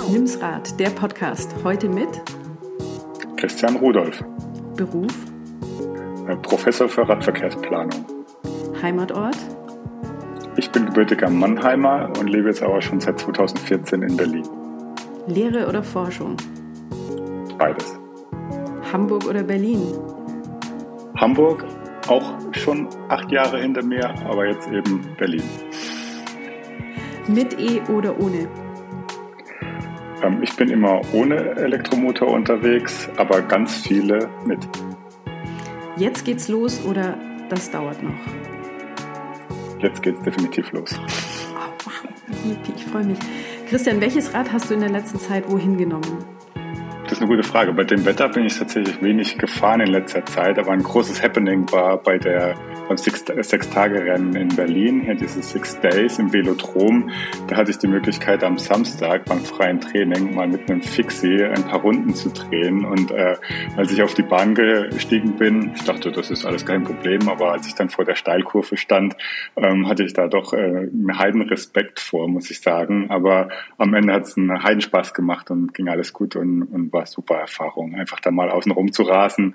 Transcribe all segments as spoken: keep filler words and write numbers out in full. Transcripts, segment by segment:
Nimm's Rad, der Podcast. Heute mit Christian Rudolph. Beruf? Professor für Radverkehrsplanung. Heimatort? Ich bin gebürtiger Mannheimer und lebe jetzt aber schon seit zweitausendvierzehn in Berlin. Lehre oder Forschung? Beides. Hamburg oder Berlin? Hamburg, auch schon acht Jahre hinter mir, aber jetzt eben Berlin. Mit E oder ohne? Ähm, ich bin immer ohne Elektromotor unterwegs, aber ganz viele mit. Jetzt geht's los oder das dauert noch? Jetzt geht's definitiv los. Oh, wow, Yippie, ich freue mich. Christian, welches Rad hast du in der letzten Zeit wohin genommen? Das ist eine gute Frage. Bei dem Wetter bin ich tatsächlich wenig gefahren in letzter Zeit, aber ein großes Happening war bei der beim Sechs-Tage-Rennen in Berlin, hier diese Six Days im Velodrom. Da hatte ich die Möglichkeit, am Samstag beim freien Training mal mit einem Fixie ein paar Runden zu drehen. Und äh, als ich auf die Bahn gestiegen bin, ich dachte, das ist alles kein Problem, aber als ich dann vor der Steilkurve stand, ähm, hatte ich da doch äh, einen Heidenrespekt vor, muss ich sagen. Aber am Ende hat es einen Heidenspaß gemacht und ging alles gut und, und war super Erfahrung, einfach da mal außen rum zu rasen.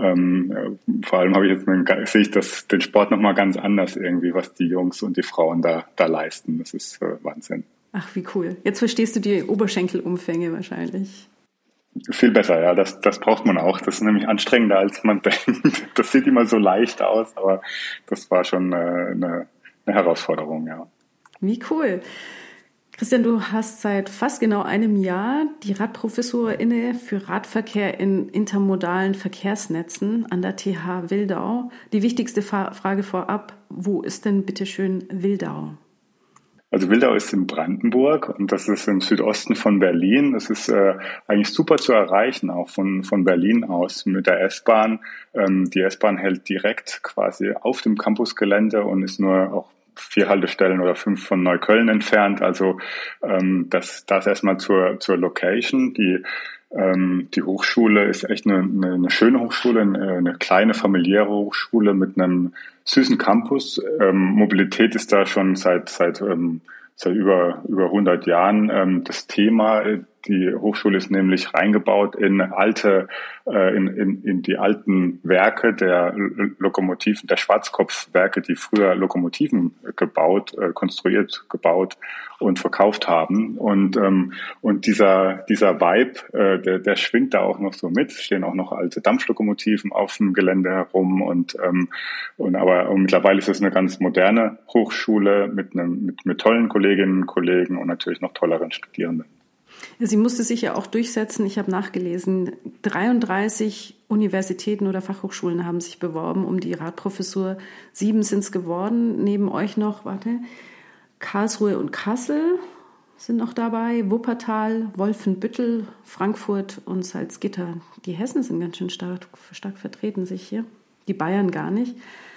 Ähm, vor allem habe ich jetzt einen, sehe ich das, den Sport nochmal ganz anders irgendwie, was die Jungs und die Frauen da, da leisten. Das ist äh, Wahnsinn. Ach, wie cool. Jetzt verstehst du die Oberschenkelumfänge wahrscheinlich. Viel besser, ja. Das, das braucht man auch. Das ist nämlich anstrengender, als man denkt. Das sieht immer so leicht aus, aber das war schon äh, eine, eine Herausforderung, ja. Wie cool. Christian, du hast seit fast genau einem Jahr die Radprofessur inne für Radverkehr in intermodalen Verkehrsnetzen an der T H Wildau. Die wichtigste Frage vorab, wo ist denn bitteschön Wildau? Also Wildau ist in Brandenburg und das ist im Südosten von Berlin. Das ist äh, eigentlich super zu erreichen, auch von, von Berlin aus mit der S-Bahn. Ähm, die S-Bahn hält direkt quasi auf dem Campusgelände und ist nur auch vier Haltestellen oder fünf von Neukölln entfernt. Also ähm, das, das erstmal zur, zur Location. Die, ähm, die Hochschule ist echt eine, eine, eine schöne Hochschule, eine, eine kleine familiäre Hochschule mit einem süßen Campus. Ähm, Mobilität ist da schon seit seit ähm, seit über über hundert Jahren ähm, das Thema. Die Hochschule ist nämlich reingebaut in alte, äh, in, in, in die alten Werke der Lokomotiven, der Schwarzkopfwerke, die früher Lokomotiven gebaut, äh, konstruiert, gebaut und verkauft haben. Und ähm, und dieser dieser Vibe, äh, der, der schwingt da auch noch so mit. Es stehen auch noch alte Dampflokomotiven auf dem Gelände herum und ähm, und aber und mittlerweile ist es eine ganz moderne Hochschule mit einem mit, mit tollen Kolleginnen und Kollegen und natürlich noch tolleren Studierenden. Sie musste sich ja auch durchsetzen. Ich habe nachgelesen, dreiunddreißig Universitäten oder Fachhochschulen haben sich beworben um die Radprofessur. Sieben sind es geworden. Neben euch noch, warte, Karlsruhe und Kassel sind noch dabei, Wuppertal, Wolfenbüttel, Frankfurt und Salzgitter. Die Hessen sind ganz schön stark, stark vertreten sich hier, die Bayern gar nicht.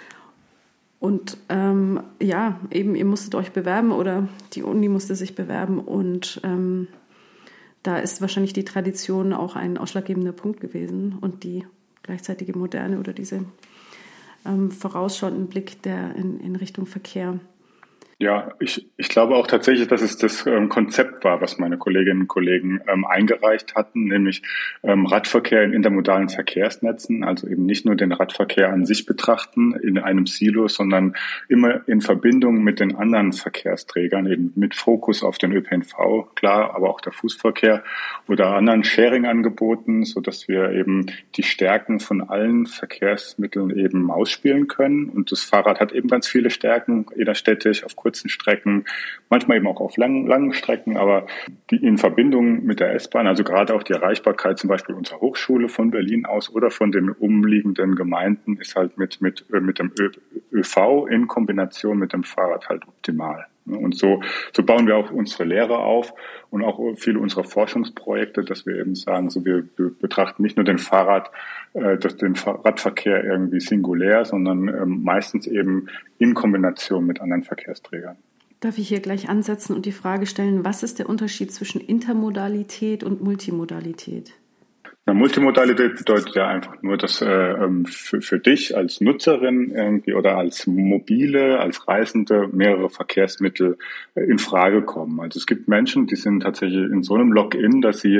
Und ähm, ja, eben, ihr musstet euch bewerben oder die Uni musste sich bewerben und ähm, da ist wahrscheinlich die Tradition auch ein ausschlaggebender Punkt gewesen und die gleichzeitige Moderne oder diese ähm, vorausschauenden Blick der in, in Richtung Verkehr. Ja, ich, ich glaube auch tatsächlich, dass es das ähm, Konzept war, was meine Kolleginnen und Kollegen ähm, eingereicht hatten, nämlich ähm, Radverkehr in intermodalen Verkehrsnetzen, also eben nicht nur den Radverkehr an sich betrachten in einem Silo, sondern immer in Verbindung mit den anderen Verkehrsträgern, eben mit Fokus auf den Ö P N V, klar, aber auch der Fußverkehr oder anderen Sharing-Angeboten, so dass wir eben die Stärken von allen Verkehrsmitteln eben ausspielen können. Und das Fahrrad hat eben ganz viele Stärken, innerstädtisch, auf kurzen Strecken, manchmal eben auch auf langen, langen Strecken, aber die in Verbindung mit der S-Bahn, also gerade auch die Erreichbarkeit zum Beispiel unserer Hochschule von Berlin aus oder von den umliegenden Gemeinden ist halt mit, mit, mit dem Ö- ÖV in Kombination mit dem Fahrrad halt optimal. Und so, so bauen wir auch unsere Lehre auf und auch viele unserer Forschungsprojekte, dass wir eben sagen, so wir, wir betrachten nicht nur den Fahrrad, äh, den Radverkehr irgendwie singulär, sondern ähm, meistens eben in Kombination mit anderen Verkehrsträgern. Darf ich hier gleich ansetzen und die Frage stellen, was ist der Unterschied zwischen Intermodalität und Multimodalität? Na, Multimodalität bedeutet ja einfach nur, dass äh, für, für dich als Nutzerin irgendwie oder als Mobile, als Reisende mehrere Verkehrsmittel äh, in Frage kommen. Also es gibt Menschen, die sind tatsächlich in so einem Login, dass sie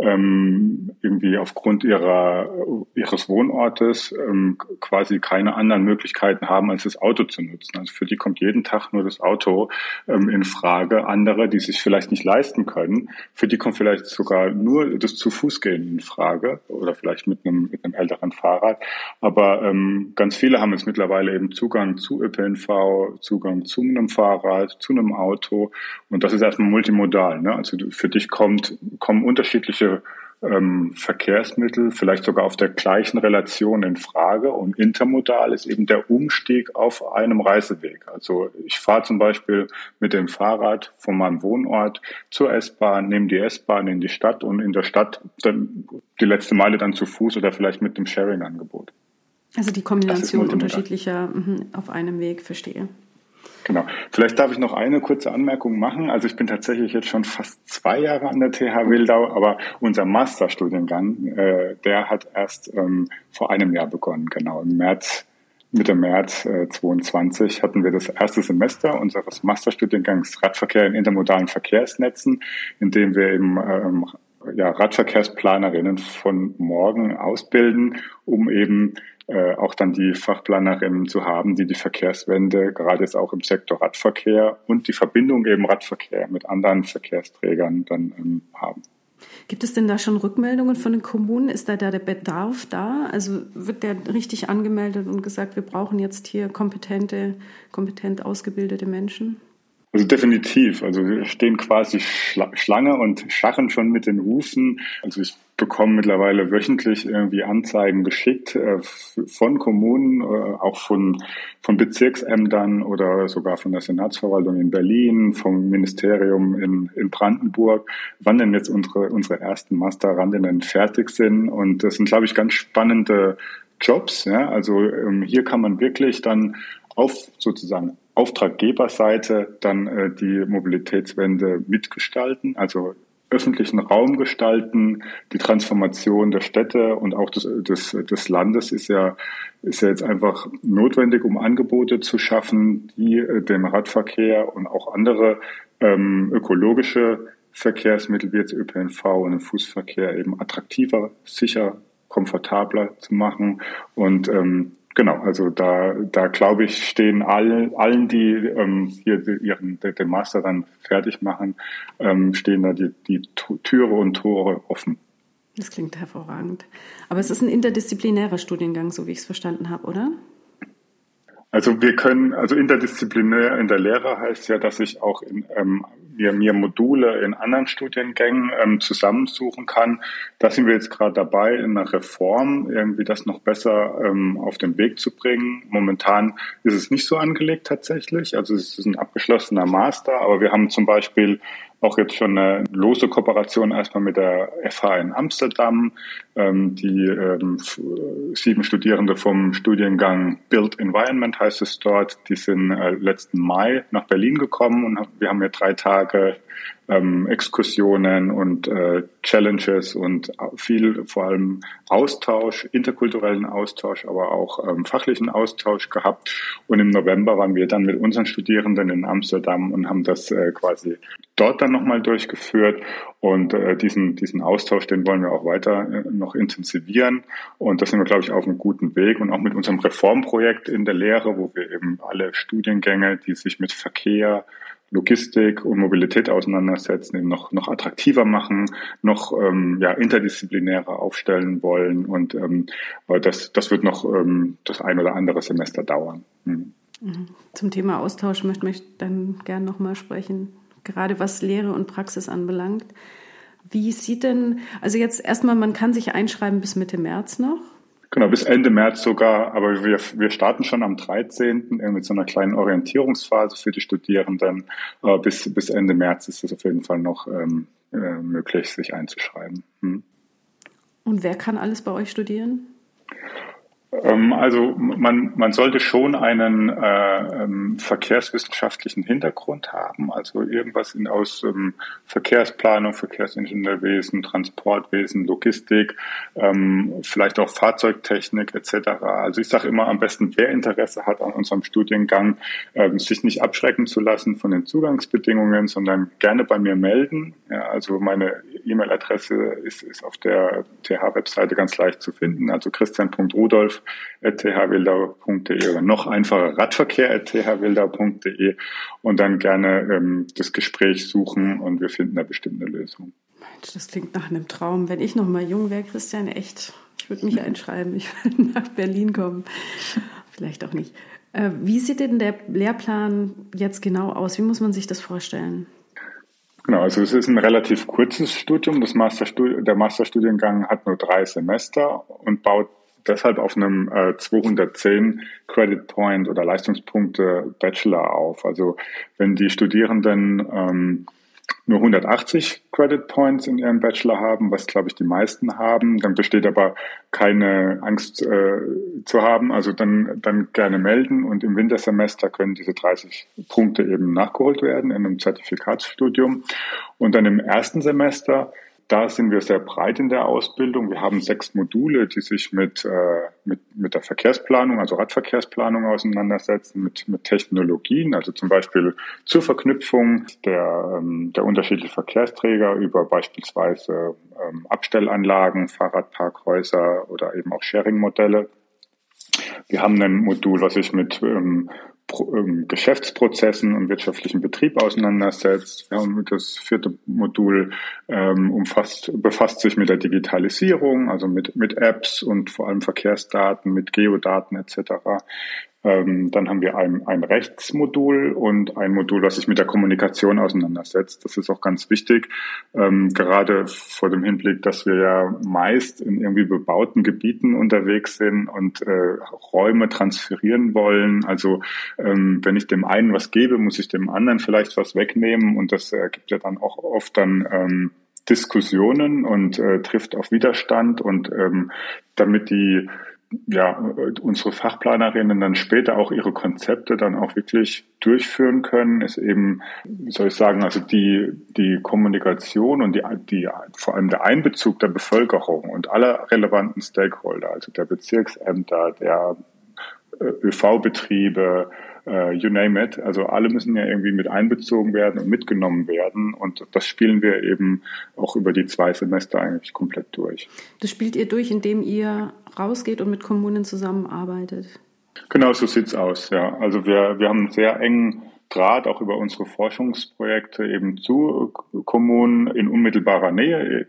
ähm, irgendwie aufgrund ihrer ihres Wohnortes ähm, quasi keine anderen Möglichkeiten haben, als das Auto zu nutzen. Also für die kommt jeden Tag nur das Auto ähm, in Frage. Andere, die sich vielleicht nicht leisten können, für die kommt vielleicht sogar nur das Zu-Fuß-Gehen in Frage. Oder vielleicht mit einem, mit einem älteren Fahrrad. Aber ähm, ganz viele haben jetzt mittlerweile eben Zugang zu Ö P N V, Zugang zu einem Fahrrad, zu einem Auto. Und das ist erstmal multimodal. Ne? Also für dich kommt, kommen unterschiedliche ähm, Verkehrsmittel, vielleicht sogar auf der gleichen Relation in Frage. Und intermodal ist eben der Umstieg auf einem Reiseweg. Also ich fahre zum Beispiel mit dem Fahrrad von meinem Wohnort zur S-Bahn, nehme die S-Bahn in die Stadt und in der Stadt dann die letzte Meile dann zu Fuß oder vielleicht mit dem Sharing-Angebot. Also die Kombination unterschiedlicher auf einem Weg, verstehe. Genau. Vielleicht darf ich noch eine kurze Anmerkung machen. Also ich bin tatsächlich jetzt schon fast zwei Jahre an der T H Wildau, aber unser Masterstudiengang, äh, der hat erst ähm, vor einem Jahr begonnen. Genau, im März, Mitte März äh, zweiundzwanzig hatten wir das erste Semester unseres Masterstudiengangs Radverkehr in intermodalen Verkehrsnetzen, in dem wir eben ähm, ja, Radverkehrsplanerinnen von morgen ausbilden, um eben äh, auch dann die Fachplanerinnen zu haben, die die Verkehrswende gerade jetzt auch im Sektor Radverkehr und die Verbindung eben Radverkehr mit anderen Verkehrsträgern dann ähm, haben. Gibt es denn da schon Rückmeldungen von den Kommunen? Ist da, da der Bedarf da? Also wird der richtig angemeldet und gesagt, wir brauchen jetzt hier kompetente, kompetent ausgebildete Menschen? Also definitiv. Also wir stehen quasi Schlange und scharren schon mit den Hufen. Also ich bekomme mittlerweile wöchentlich irgendwie Anzeigen geschickt äh, von Kommunen, äh, auch von, von Bezirksämtern oder sogar von der Senatsverwaltung in Berlin, vom Ministerium in, in Brandenburg, wann denn jetzt unsere, unsere ersten Masterandinnen fertig sind. Und das sind, glaube ich, ganz spannende Jobs. Ja? Also ähm, hier kann man wirklich dann auf sozusagen Auftraggeberseite dann äh, die Mobilitätswende mitgestalten, also öffentlichen Raum gestalten, die Transformation der Städte und auch des, des, des Landes ist ja, ist ja jetzt einfach notwendig, um Angebote zu schaffen, die äh, den Radverkehr und auch andere ähm, ökologische Verkehrsmittel wie jetzt Ö P N V und den Fußverkehr eben attraktiver, sicher, komfortabler zu machen und ähm, Genau, also da, da glaube ich, stehen all, allen, die ähm, hier ihren, den Master dann fertig machen, ähm, stehen da die, die Türe und Tore offen. Das klingt hervorragend. Aber es ist ein interdisziplinärer Studiengang, so wie ich es verstanden habe, oder? Also wir können, also interdisziplinär in der Lehre heißt ja, dass ich auch in, ähm, mir, mir Module in anderen Studiengängen ähm, zusammensuchen kann. Da sind wir jetzt gerade dabei, in einer Reform irgendwie das noch besser ähm, auf den Weg zu bringen. Momentan ist es nicht so angelegt tatsächlich. Also es ist ein abgeschlossener Master, aber wir haben zum Beispiel auch jetzt schon eine lose Kooperation erstmal mit der F H in Amsterdam. Ähm, die ähm, sieben Studierende vom Studiengang Built Environment heißt es dort, die sind äh, letzten Mai nach Berlin gekommen und wir haben hier drei Tage ähm, Exkursionen und äh, Challenges und viel vor allem Austausch, interkulturellen Austausch, aber auch ähm, fachlichen Austausch gehabt. Und im November waren wir dann mit unseren Studierenden in Amsterdam und haben das äh, quasi dort dann nochmal durchgeführt. Und äh, diesen, diesen Austausch, den wollen wir auch weiter äh, noch intensivieren. Und da sind wir, glaube ich, auf einem guten Weg. Und auch mit unserem Reformprojekt in der Lehre, wo wir eben alle Studiengänge, die sich mit Verkehr, Logistik und Mobilität auseinandersetzen, eben noch, noch attraktiver machen, noch ähm, ja, interdisziplinärer aufstellen wollen. Und ähm, das, das wird noch ähm, das ein oder andere Semester dauern. Mhm. Zum Thema Austausch möchte ich dann gerne nochmal sprechen, gerade was Lehre und Praxis anbelangt. Wie sieht denn, also jetzt erstmal, man kann sich einschreiben bis Mitte März noch? Genau, bis Ende März sogar, aber wir, wir starten schon am dreizehnten mit so einer kleinen Orientierungsphase für die Studierenden. Aber bis, bis Ende März ist es auf jeden Fall noch ähm, äh, möglich, sich einzuschreiben. Hm. Und wer kann alles bei euch studieren? Ähm, also man, man sollte schon einen äh, ähm, verkehrswissenschaftlichen Hintergrund haben, also irgendwas in, aus ähm, Verkehrsplanung, Verkehrsingenieurwesen, Transportwesen, Logistik, ähm, vielleicht auch Fahrzeugtechnik et cetera. Also ich sage immer am besten, wer Interesse hat an unserem Studiengang, ähm, sich nicht abschrecken zu lassen von den Zugangsbedingungen, sondern gerne bei mir melden. Ja, also meine E-Mail-Adresse ist, ist auf der T H-Webseite ganz leicht zu finden, also christian punkt rudolf at t h wildau punkt d e oder noch einfacher radverkehr at t h wildau punkt d e und dann gerne ähm, das Gespräch suchen und wir finden da bestimmt eine Lösung. Mensch, das klingt nach einem Traum. Wenn ich noch mal jung wäre, Christian, echt, ich würde mich einschreiben, ich würde nach Berlin kommen. Vielleicht auch nicht. Äh, wie sieht denn der Lehrplan jetzt genau aus? Wie muss man sich das vorstellen? Genau, also es ist ein relativ kurzes Studium. Das Masterstudi- der Masterstudiengang hat nur drei Semester und baut deshalb auf einem äh, zweihundertzehn Credit Point oder Leistungspunkte Bachelor auf. Also wenn die Studierenden ähm, nur hundertachtzig Credit Points in ihrem Bachelor haben, was, glaube ich, die meisten haben, dann besteht aber keine Angst äh, zu haben. Also dann, dann gerne melden und im Wintersemester können diese dreißig Punkte eben nachgeholt werden in einem Zertifikatsstudium. Und dann im ersten Semester, da sind wir sehr breit in der Ausbildung. Wir haben sechs Module, die sich mit, äh, mit, mit der Verkehrsplanung, also Radverkehrsplanung auseinandersetzen, mit, mit Technologien, also zum Beispiel zur Verknüpfung der, ähm, der unterschiedlichen Verkehrsträger über beispielsweise ähm, Abstellanlagen, Fahrradparkhäuser oder eben auch Sharing-Modelle. Wir haben ein Modul, was sich mit ähm, Geschäftsprozessen und wirtschaftlichen Betrieb auseinandersetzt. Ja, und das vierte Modul ähm, umfasst, befasst sich mit der Digitalisierung, also mit, mit Apps und vor allem Verkehrsdaten, mit Geodaten et cetera. Ähm, dann haben wir ein, ein Rechtsmodul und ein Modul, das sich mit der Kommunikation auseinandersetzt. Das ist auch ganz wichtig, ähm, gerade vor dem Hinblick, dass wir ja meist in irgendwie bebauten Gebieten unterwegs sind und äh, Räume transferieren wollen. Also ähm, wenn ich dem einen was gebe, muss ich dem anderen vielleicht was wegnehmen und das äh, gibt ja dann auch oft dann ähm, Diskussionen und äh, trifft auf Widerstand und ähm, damit die ja, unsere Fachplanerinnen dann später auch ihre Konzepte dann auch wirklich durchführen können, ist eben, wie soll ich sagen, also die, die Kommunikation und die, die, vor allem der Einbezug der Bevölkerung und aller relevanten Stakeholder, also der Bezirksämter, der Ö V-Betriebe, uh, you name it. Also alle müssen ja irgendwie mit einbezogen werden und mitgenommen werden. Und das spielen wir eben auch über die zwei Semester eigentlich komplett durch. Das spielt ihr durch, indem ihr rausgeht und mit Kommunen zusammenarbeitet? Genau, so sieht's aus, ja. Also wir, wir haben einen sehr engen Draht auch über unsere Forschungsprojekte eben zu Kommunen in unmittelbarer Nähe,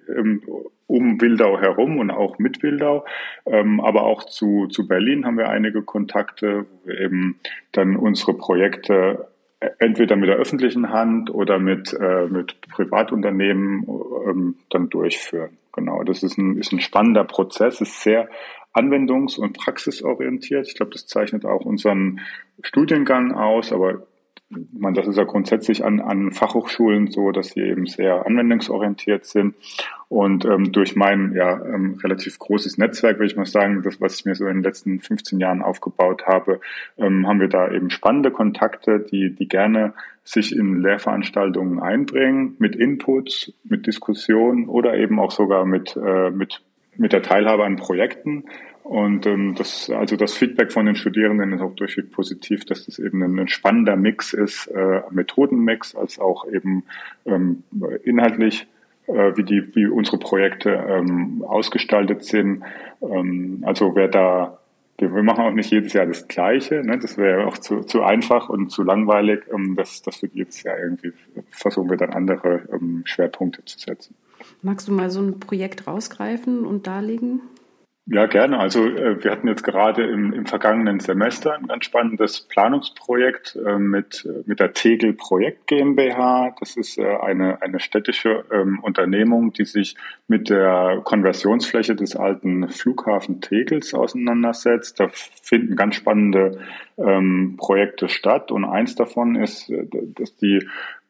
um Wildau herum und auch mit Wildau. Aber auch zu, zu Berlin haben wir einige Kontakte, wo wir eben dann unsere Projekte entweder mit der öffentlichen Hand oder mit, äh, mit Privatunternehmen ähm, dann durchführen. Genau, das ist ein, ist ein spannender Prozess, ist sehr anwendungs- und praxisorientiert. Ich glaube, das zeichnet auch unseren Studiengang aus, aber man, das ist ja grundsätzlich an, an Fachhochschulen so, dass sie eben sehr anwendungsorientiert sind. Und ähm, durch mein ja ähm, relativ großes Netzwerk, würde ich mal sagen, das, was ich mir so in den letzten fünfzehn Jahren aufgebaut habe, ähm, haben wir da eben spannende Kontakte, die, die gerne sich in Lehrveranstaltungen einbringen, mit Inputs, mit Diskussionen oder eben auch sogar mit, äh, mit, mit der Teilhabe an Projekten. Und ähm, das, also das Feedback von den Studierenden ist auch durchweg positiv, dass das eben ein, ein spannender Mix ist, äh, Methodenmix, als auch eben ähm, inhaltlich, äh, wie die, wie unsere Projekte ähm, ausgestaltet sind. Ähm, also wer da, wir, wir machen auch nicht jedes Jahr das Gleiche, ne? Das wäre auch zu, zu einfach und zu langweilig. Ähm, das, das wird jedes Jahr irgendwie versuchen wir dann andere ähm, Schwerpunkte zu setzen. Magst du mal so ein Projekt rausgreifen und darlegen? Ja, gerne. Also äh, wir hatten jetzt gerade im, im vergangenen Semester ein ganz spannendes Planungsprojekt äh, mit, mit der Tegel Projekt GmbH. Das ist äh, eine, eine städtische ähm, Unternehmung, die sich mit der Konversionsfläche des alten Flughafen Tegels auseinandersetzt. Da finden ganz spannende ähm, Projekte statt und eins davon ist, dass die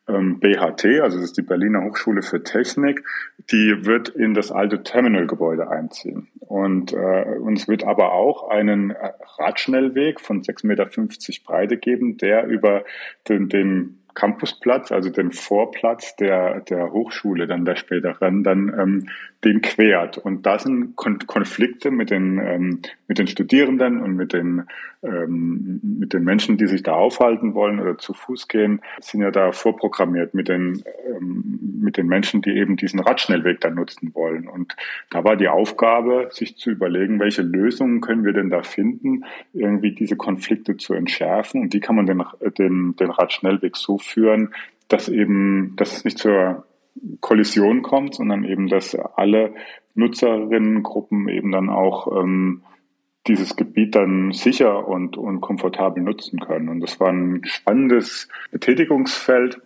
ähm, B H T, also das ist die Berliner Hochschule für Technik, die wird in das alte Terminalgebäude einziehen. Und, äh, und es wird aber auch einen Radschnellweg von sechs Komma fünfzig Meter Breite geben, der über den, den Campusplatz, also den Vorplatz der, der Hochschule, dann der späteren, dann ähm, den quert. Und da sind Kon- Konflikte mit den, ähm, mit den Studierenden und mit den, ähm, mit den Menschen, die sich da aufhalten wollen oder zu Fuß gehen, sind ja da vorprogrammiert mit den, ähm, mit den Menschen, die eben diesen Radschnellweg dann nutzen wollen. Und da war die Aufgabe, sich zu überlegen, welche Lösungen können wir denn da finden, irgendwie diese Konflikte zu entschärfen und wie kann man den, den, den Radschnellweg so führen, dass eben, dass es nicht zur Kollision kommt, sondern eben, dass alle Nutzerinnengruppen eben dann auch ähm, dieses Gebiet dann sicher und, und komfortabel nutzen können. Und das war ein spannendes Betätigungsfeld.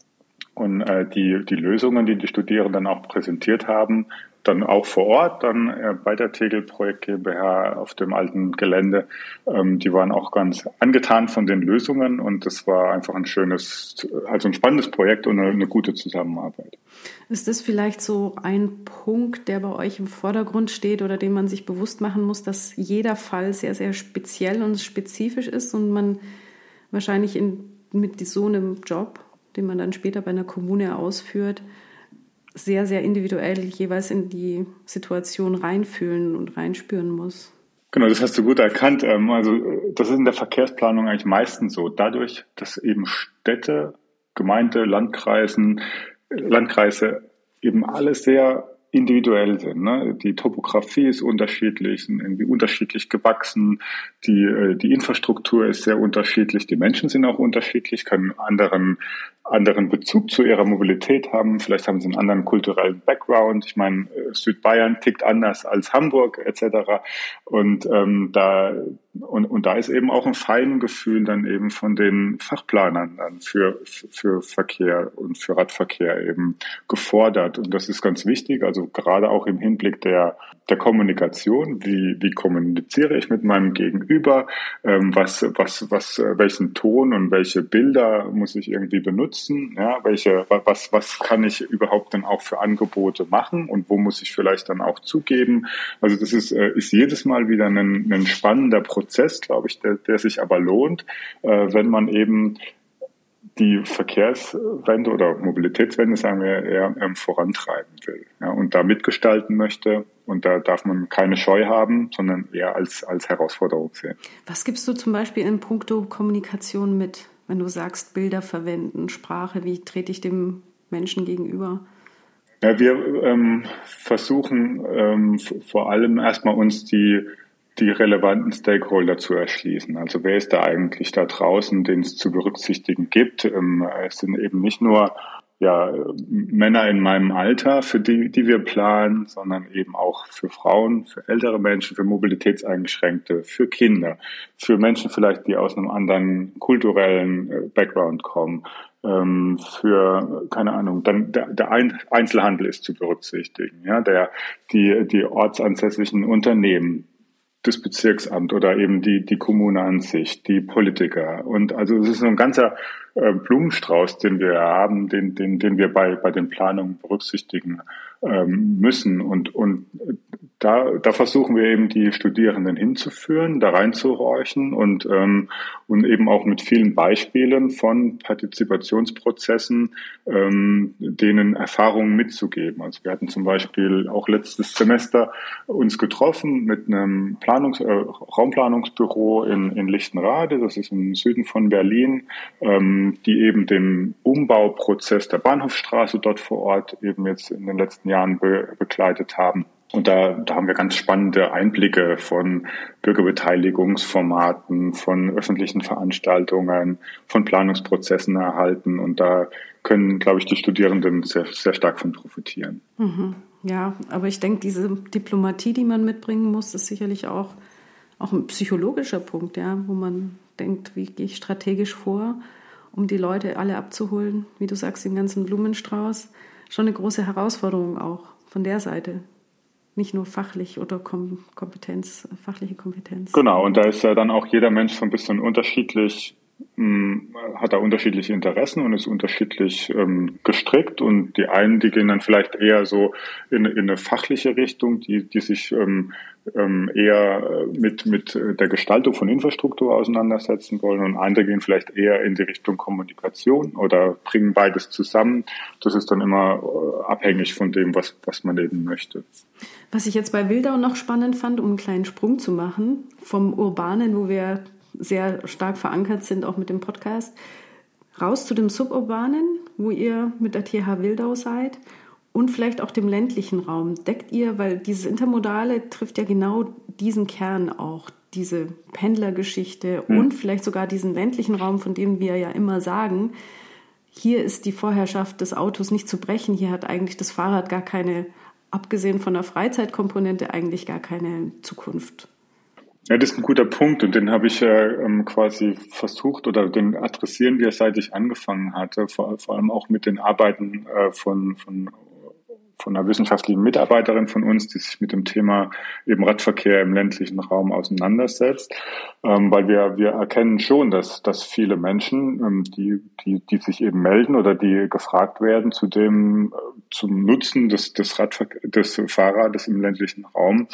Und äh, die, die Lösungen, die die Studierenden auch präsentiert haben, dann auch vor Ort, dann äh, bei der Tegel Projekt GmbH auf dem alten Gelände, ähm, die waren auch ganz angetan von den Lösungen und das war einfach ein schönes, also ein spannendes Projekt und eine, eine gute Zusammenarbeit. Ist das vielleicht so ein Punkt, der bei euch im Vordergrund steht oder den man sich bewusst machen muss, dass jeder Fall sehr, sehr speziell und spezifisch ist und man wahrscheinlich in, mit so einem Job, den man dann später bei einer Kommune ausführt, sehr, sehr individuell jeweils in die Situation reinfühlen und reinspüren muss. Genau, das hast du gut erkannt. Also das ist in der Verkehrsplanung eigentlich meistens so. Dadurch, dass eben Städte, Gemeinde, Landkreisen, Landkreise eben alle sehr individuell sind. Ne? Die Topografie ist unterschiedlich, sind irgendwie unterschiedlich gewachsen, die, die Infrastruktur ist sehr unterschiedlich, die Menschen sind auch unterschiedlich, können anderen anderen Bezug zu ihrer Mobilität haben. Vielleicht haben sie einen anderen kulturellen Background. Ich meine, Südbayern tickt anders als Hamburg et cetera. Und ähm, da und, und da ist eben auch ein Feingefühl dann eben von den Fachplanern dann für für Verkehr und für Radverkehr eben gefordert. Und das ist ganz wichtig. Also gerade auch im Hinblick der der Kommunikation. Wie wie kommuniziere ich mit meinem Gegenüber? Ähm, was was was welchen Ton und welche Bilder muss ich irgendwie benutzen? Ja, welche, was, was kann ich überhaupt dann auch für Angebote machen und wo muss ich vielleicht dann auch zugeben? Also das ist, ist jedes Mal wieder ein, ein spannender Prozess, glaube ich, der, der sich aber lohnt, wenn man eben die Verkehrswende oder Mobilitätswende, sagen wir eher, vorantreiben will, ja, und da mitgestalten möchte. Und da darf man keine Scheu haben, sondern eher als, als Herausforderung sehen. Was gibst du zum Beispiel in puncto Kommunikation mit? Wenn du sagst, Bilder verwenden, Sprache, wie trete ich dem Menschen gegenüber? Ja, wir ähm, versuchen ähm, f- vor allem erstmal uns die, die relevanten Stakeholder zu erschließen. Also wer ist da eigentlich da draußen, den es zu berücksichtigen gibt? Ähm, es sind eben nicht nur ja, Männer in meinem Alter, für die, die wir planen, sondern eben auch für Frauen, für ältere Menschen, für Mobilitätseingeschränkte, für Kinder, für Menschen vielleicht, die aus einem anderen kulturellen Background kommen, ähm, für, keine Ahnung, dann der, der Einzelhandel ist zu berücksichtigen, ja, der, die, die ortsansässigen Unternehmen, das Bezirksamt oder eben die, die Kommune an sich, die Politiker. Und also es ist so ein ganzer äh, Blumenstrauß, den wir haben, den, den, den wir bei, bei den Planungen berücksichtigen ähm, müssen. Und, und da, da versuchen wir eben die Studierenden hinzuführen, da reinzuhorchen und, ähm, und eben auch mit vielen Beispielen von Partizipationsprozessen, ähm, denen Erfahrungen mitzugeben. Also wir hatten zum Beispiel auch letztes Semester uns getroffen mit einem Planungs-, äh, Raumplanungsbüro in, in Lichtenrade, das ist im Süden von Berlin, ähm, die eben den Umbauprozess der Bahnhofstraße dort vor Ort eben jetzt in den letzten Jahren be- begleitet haben. Und da, da haben wir ganz spannende Einblicke von Bürgerbeteiligungsformaten, von öffentlichen Veranstaltungen, von Planungsprozessen erhalten. Und da können, glaube ich, die Studierenden sehr, sehr stark von profitieren. Mhm. Ja, aber ich denke, diese Diplomatie, die man mitbringen muss, ist sicherlich auch, auch ein psychologischer Punkt, ja, wo man denkt, wie gehe ich strategisch vor, um die Leute alle abzuholen, wie du sagst, den ganzen Blumenstrauß. Schon eine große Herausforderung auch von der Seite. Nicht nur fachlich oder Kompetenz, fachliche Kompetenz. Genau, und da ist ja dann auch jeder Mensch so ein bisschen unterschiedlich hat da unterschiedliche Interessen und ist unterschiedlich ähm, gestrickt, und die einen, die gehen dann vielleicht eher so in, in eine fachliche Richtung, die, die sich ähm, ähm, eher mit, mit der Gestaltung von Infrastruktur auseinandersetzen wollen, und andere gehen vielleicht eher in die Richtung Kommunikation oder bringen beides zusammen. Das ist dann immer äh, abhängig von dem, was, was man eben möchte. Was ich jetzt bei Wildau noch spannend fand, um einen kleinen Sprung zu machen, vom Urbanen, wo wir sehr stark verankert sind, auch mit dem Podcast, raus zu dem Suburbanen, wo ihr mit der T H Wildau seid, und vielleicht auch dem ländlichen Raum. Deckt ihr, weil dieses Intermodale trifft ja genau diesen Kern auch, diese Pendlergeschichte hm. und vielleicht sogar diesen ländlichen Raum, von dem wir ja immer sagen, hier ist die Vorherrschaft des Autos nicht zu brechen, hier hat eigentlich das Fahrrad gar keine, abgesehen von der Freizeitkomponente, eigentlich gar keine Zukunft. Ja, das ist ein guter Punkt, und den habe ich ja ähm, quasi versucht, oder den adressieren wir, seit ich angefangen hatte, vor, vor allem auch mit den Arbeiten äh, von, von, von einer wissenschaftlichen Mitarbeiterin von uns, die sich mit dem Thema eben Radverkehr im ländlichen Raum auseinandersetzt, ähm, weil wir, wir erkennen schon, dass, dass viele Menschen, ähm, die, die, die sich eben melden oder die gefragt werden zu dem, äh, zum Nutzen des, des Radverkehr, des Fahrrades im ländlichen Raum,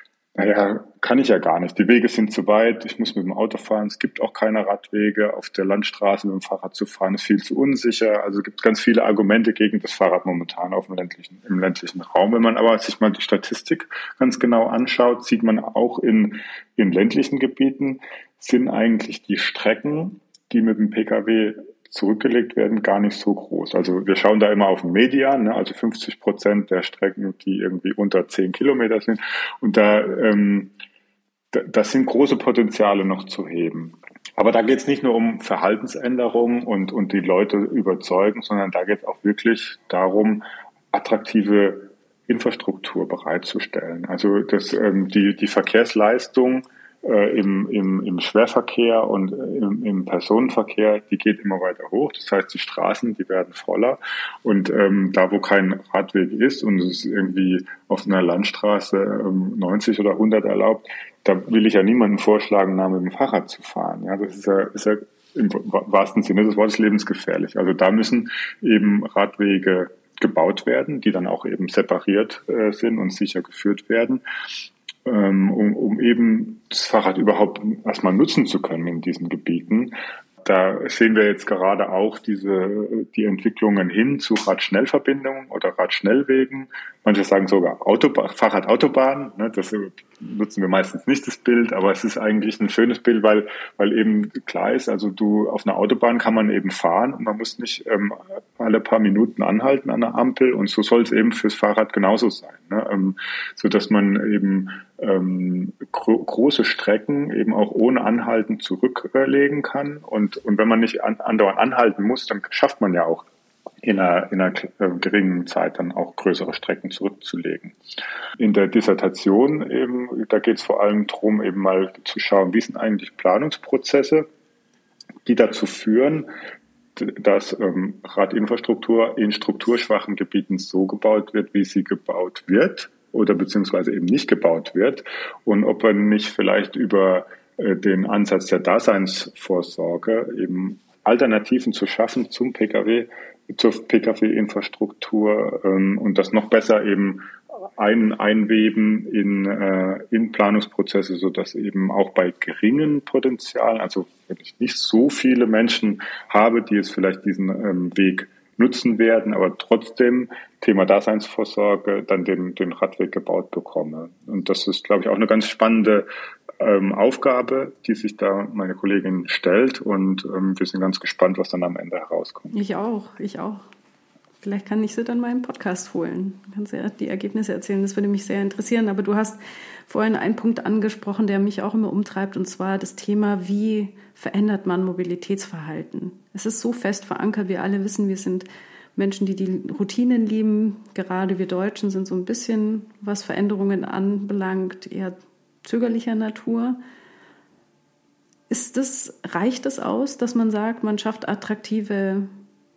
naja, kann ich ja gar nicht. Die Wege sind zu weit, ich muss mit dem Auto fahren, es gibt auch keine Radwege, auf der Landstraße mit dem Fahrrad zu fahren ist viel zu unsicher. Also es gibt ganz viele Argumente gegen das Fahrrad momentan auf dem ländlichen, im ländlichen Raum. Wenn man aber sich mal die Statistik ganz genau anschaut, sieht man auch in, in ländlichen Gebieten sind eigentlich die Strecken, die mit dem Pkw zurückgelegt werden, gar nicht so groß. Also wir schauen da immer auf den Median, ne? Also fünfzig Prozent der Strecken, die irgendwie unter zehn Kilometer sind. Und da, ähm, da, das sind große Potenziale noch zu heben. Aber da geht es nicht nur um Verhaltensänderungen und, und die Leute überzeugen, sondern da geht es auch wirklich darum, attraktive Infrastruktur bereitzustellen. Also das, ähm, die, die Verkehrsleistung Äh, im, im, im Schwerverkehr und im, im Personenverkehr, die geht immer weiter hoch. Das heißt, die Straßen, die werden voller. Und ähm, da, wo kein Radweg ist und es ist irgendwie auf einer Landstraße ähm, neunzig oder hundert erlaubt, da will ich ja niemandem vorschlagen, nach mit dem Fahrrad zu fahren. Ja, das ist ja, ist ja im wahrsten Sinne des Wortes lebensgefährlich. Also da müssen eben Radwege gebaut werden, die dann auch eben separiert äh, sind und sicher geführt werden, Um, um eben das Fahrrad überhaupt erstmal nutzen zu können in diesen Gebieten. Da sehen wir jetzt gerade auch diese, die Entwicklungen hin zu Radschnellverbindungen oder Radschnellwegen. Manche sagen sogar Autobahn, Fahrradautobahn. Ne, das nutzen wir meistens nicht, das Bild, aber es ist eigentlich ein schönes Bild, weil, weil eben klar ist, also du, auf einer Autobahn kann man eben fahren und man muss nicht ähm, alle paar Minuten anhalten an der Ampel, und so soll es eben fürs Fahrrad genauso sein, ne, ähm, so dass man eben ähm, gro- große Strecken eben auch ohne Anhalten zurücklegen kann, und und wenn man nicht an, andauernd anhalten muss, dann schafft man ja auch in einer, in einer äh, geringen Zeit dann auch größere Strecken zurückzulegen. In der Dissertation eben, da geht es vor allem darum, eben mal zu schauen, wie sind eigentlich Planungsprozesse, die dazu führen, dass ähm, Radinfrastruktur in strukturschwachen Gebieten so gebaut wird, wie sie gebaut wird oder beziehungsweise eben nicht gebaut wird, und ob man nicht vielleicht über äh, den Ansatz der Daseinsvorsorge eben Alternativen zu schaffen zum Pkw, zur Pkw-Infrastruktur ähm, und das noch besser eben ein, einweben in, äh, in Planungsprozesse, sodass eben auch bei geringen Potenzialen, also wenn ich nicht so viele Menschen habe, die jetzt vielleicht diesen ähm, Weg nutzen werden, aber trotzdem Thema Daseinsvorsorge dann den, den Radweg gebaut bekomme. Und das ist, glaube ich, auch eine ganz spannende ähm, Aufgabe, die sich da meine Kollegin stellt, und ähm, wir sind ganz gespannt, was dann am Ende herauskommt. Ich auch, ich auch. Vielleicht kann ich sie dann mal im Podcast holen. Kannst du ja die Ergebnisse erzählen, das würde mich sehr interessieren. Aber du hast vorhin einen Punkt angesprochen, der mich auch immer umtreibt, und zwar das Thema, wie verändert man Mobilitätsverhalten? Es ist so fest verankert, wir alle wissen, wir sind Menschen, die die Routinen lieben. Gerade wir Deutschen sind so ein bisschen, was Veränderungen anbelangt, eher zögerlicher Natur. Ist das, reicht es aus, dass man sagt, man schafft attraktive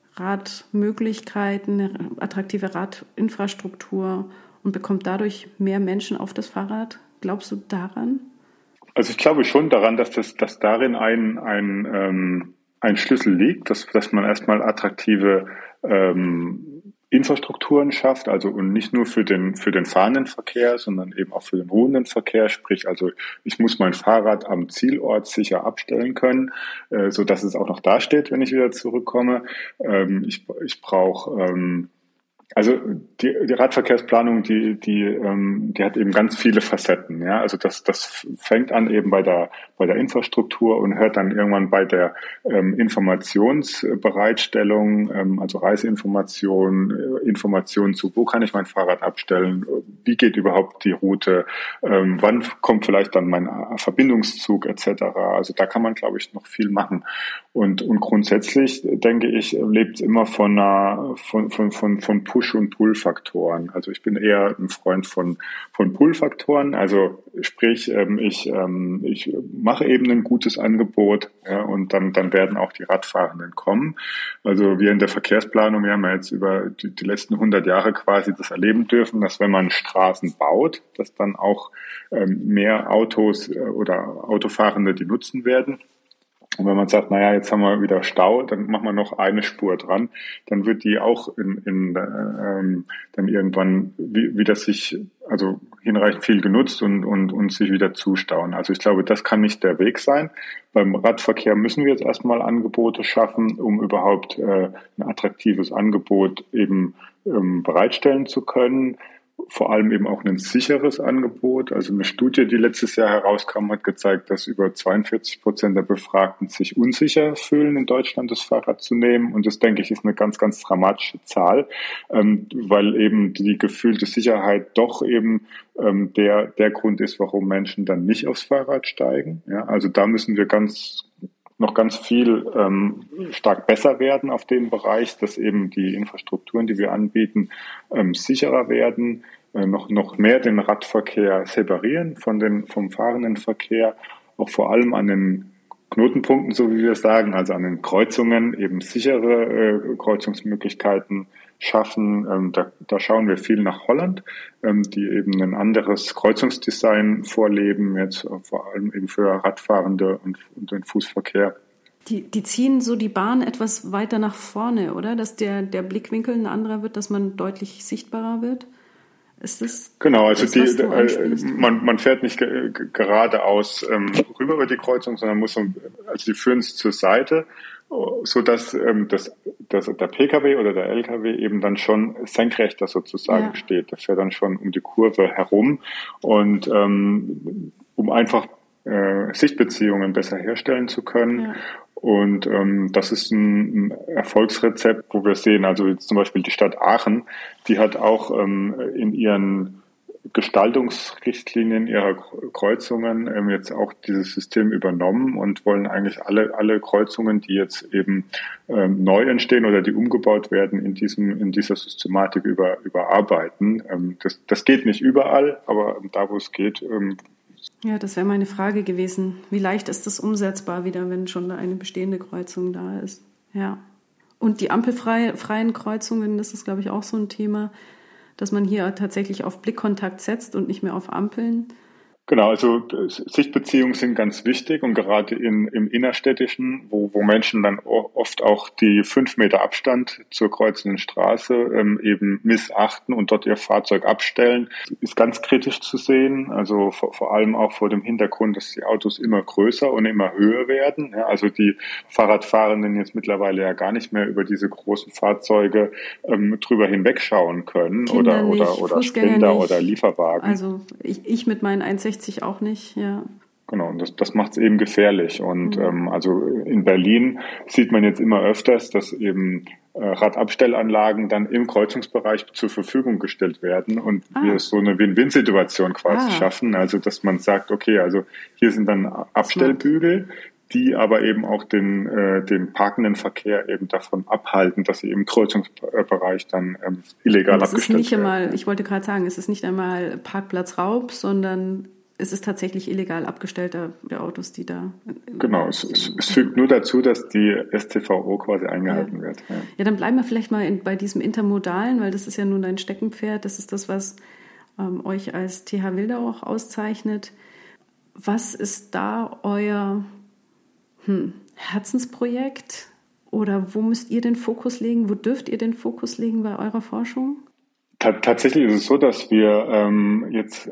Radmöglichkeiten, attraktive Radinfrastruktur und bekommt dadurch mehr Menschen auf das Fahrrad? Glaubst du daran? Also ich glaube schon daran, dass das, dass darin ein, ein, ähm, ein Schlüssel liegt, dass, dass man erstmal attraktive ähm, Infrastrukturen schafft, also und nicht nur für den für den fahrenden Verkehr, sondern eben auch für den ruhenden Verkehr. Sprich, also ich muss mein Fahrrad am Zielort sicher abstellen können, äh, so dass es auch noch dasteht, wenn ich wieder zurückkomme. Ähm, ich ich brauche ähm, also die, die Radverkehrsplanung, die, die, ähm, die hat eben ganz viele Facetten. Ja, also das, das fängt an eben bei der, bei der Infrastruktur und hört dann irgendwann bei der ähm, Informationsbereitstellung, ähm, also Reiseinformation, äh, Informationen zu, wo kann ich mein Fahrrad abstellen, wie geht überhaupt die Route, ähm, wann kommt vielleicht dann mein Verbindungszug et cetera. Also da kann man, glaube ich, noch viel machen. Und, und grundsätzlich denke ich, lebt es immer von einer, von, von, von, von Push- und Pull-Faktoren. Also ich bin eher ein Freund von, von Pull-Faktoren. Also sprich, ähm, ich, ähm, ich mache eben ein gutes Angebot, ja, und dann, dann werden auch die Radfahrenden kommen. Also wir in der Verkehrsplanung, wir haben ja jetzt über die, die letzten hundert Jahre quasi das erleben dürfen, dass wenn man Straßen baut, dass dann auch ähm, mehr Autos äh, oder Autofahrende die nutzen werden. Und wenn man sagt, naja, jetzt haben wir wieder Stau, dann machen wir noch eine Spur dran, dann wird die auch in, in ähm, dann irgendwann wieder sich, also hinreichend viel genutzt und, und, und sich wieder zustauen. Also ich glaube, das kann nicht der Weg sein. Beim Radverkehr müssen wir jetzt erstmal Angebote schaffen, um überhaupt äh, ein attraktives Angebot eben ähm, bereitstellen zu können. Vor allem eben auch ein sicheres Angebot. Also eine Studie, die letztes Jahr herauskam, hat gezeigt, dass über zweiundvierzig Prozent der Befragten sich unsicher fühlen, in Deutschland das Fahrrad zu nehmen. Und das, denke ich, ist eine ganz, ganz dramatische Zahl, ähm, weil eben die gefühlte Sicherheit doch eben ähm, der, der Grund ist, warum Menschen dann nicht aufs Fahrrad steigen. Ja, also da müssen wir ganz noch ganz viel ähm, stark besser werden auf dem Bereich, dass eben die Infrastrukturen, die wir anbieten, ähm, sicherer werden, äh, noch noch mehr den Radverkehr separieren von den vom fahrenden Verkehr, auch vor allem an den Knotenpunkten, so wie wir es sagen, also an den Kreuzungen eben sichere äh, Kreuzungsmöglichkeiten schaffen. Ähm, da, da schauen wir viel nach Holland, ähm, die eben ein anderes Kreuzungsdesign vorleben, jetzt äh, vor allem eben für Radfahrende und, und den Fußverkehr. Die, die ziehen so die Bahn etwas weiter nach vorne, oder? Dass der, der Blickwinkel ein anderer wird, dass man deutlich sichtbarer wird? Ist das genau, also das, die, was du äh, man, man fährt nicht ge- geradeaus ähm, rüber über die Kreuzung, sondern muss so, also die führen es zur Seite, so dass ähm, das, das, der P K W oder der L K W eben dann schon senkrechter sozusagen ja. steht. Der fährt dann schon um die Kurve herum und ähm, um einfach äh, Sichtbeziehungen besser herstellen zu können. Ja. Und ähm, das ist ein, ein Erfolgsrezept, wo wir sehen, also jetzt zum Beispiel die Stadt Aachen, die hat auch ähm, in ihren Gestaltungsrichtlinien ihrer Kreuzungen ähm, jetzt auch dieses System übernommen und wollen eigentlich alle alle Kreuzungen, die jetzt eben ähm, neu entstehen oder die umgebaut werden, in diesem in dieser Systematik über überarbeiten. Ähm, das das geht nicht überall, aber da, wo es geht. Ähm, ja, das wäre meine Frage gewesen. Wie leicht ist das umsetzbar wieder, wenn schon eine bestehende Kreuzung da ist? Ja. Und die ampelfreien Kreuzungen, das ist, glaube ich, auch so ein Thema, dass man hier tatsächlich auf Blickkontakt setzt und nicht mehr auf Ampeln. Genau, also Sichtbeziehungen sind ganz wichtig und gerade in, im Innerstädtischen, wo, wo Menschen dann oft auch die fünf Meter Abstand zur kreuzenden Straße ähm, eben missachten und dort ihr Fahrzeug abstellen, ist ganz kritisch zu sehen. Also vor, vor allem auch vor dem Hintergrund, dass die Autos immer größer und immer höher werden. Ja, also die Fahrradfahrenden jetzt mittlerweile ja gar nicht mehr über diese großen Fahrzeuge ähm, drüber hinwegschauen können. Kinder oder nicht, oder oder Fußgänger Sprinter nicht. oder Lieferwagen. Also ich, ich mit meinen eins Komma sechzig auch nicht, ja. Genau, und das, das macht es eben gefährlich. Und mhm. ähm, also in Berlin sieht man jetzt immer öfters, dass eben äh, Radabstellanlagen dann im Kreuzungsbereich zur Verfügung gestellt werden und ah. wir so eine Win-Win-Situation quasi ah. schaffen. Also dass man sagt, okay, also hier sind dann Abstellbügel, Smart. die aber eben auch den, äh, den parkenden Verkehr eben davon abhalten, dass sie im Kreuzungsbereich dann ähm, illegal abgestellt werden. Es ist nicht einmal, ich wollte gerade sagen, es ist nicht einmal Parkplatzraub, sondern es ist tatsächlich illegal abgestellter der Autos, die da... Genau, es, es, es fügt nur dazu, dass die S T V O quasi eingehalten ja. wird. Ja. ja, dann bleiben wir vielleicht mal in, bei diesem Intermodalen, weil das ist ja nun dein Steckenpferd, das ist das, was ähm, euch als T H Wildau auch auszeichnet. Was ist da euer... Hm. Herzensprojekt? Oder wo müsst ihr den Fokus legen? Wo dürft ihr den Fokus legen bei eurer Forschung? T- tatsächlich ist es so, dass wir ähm, jetzt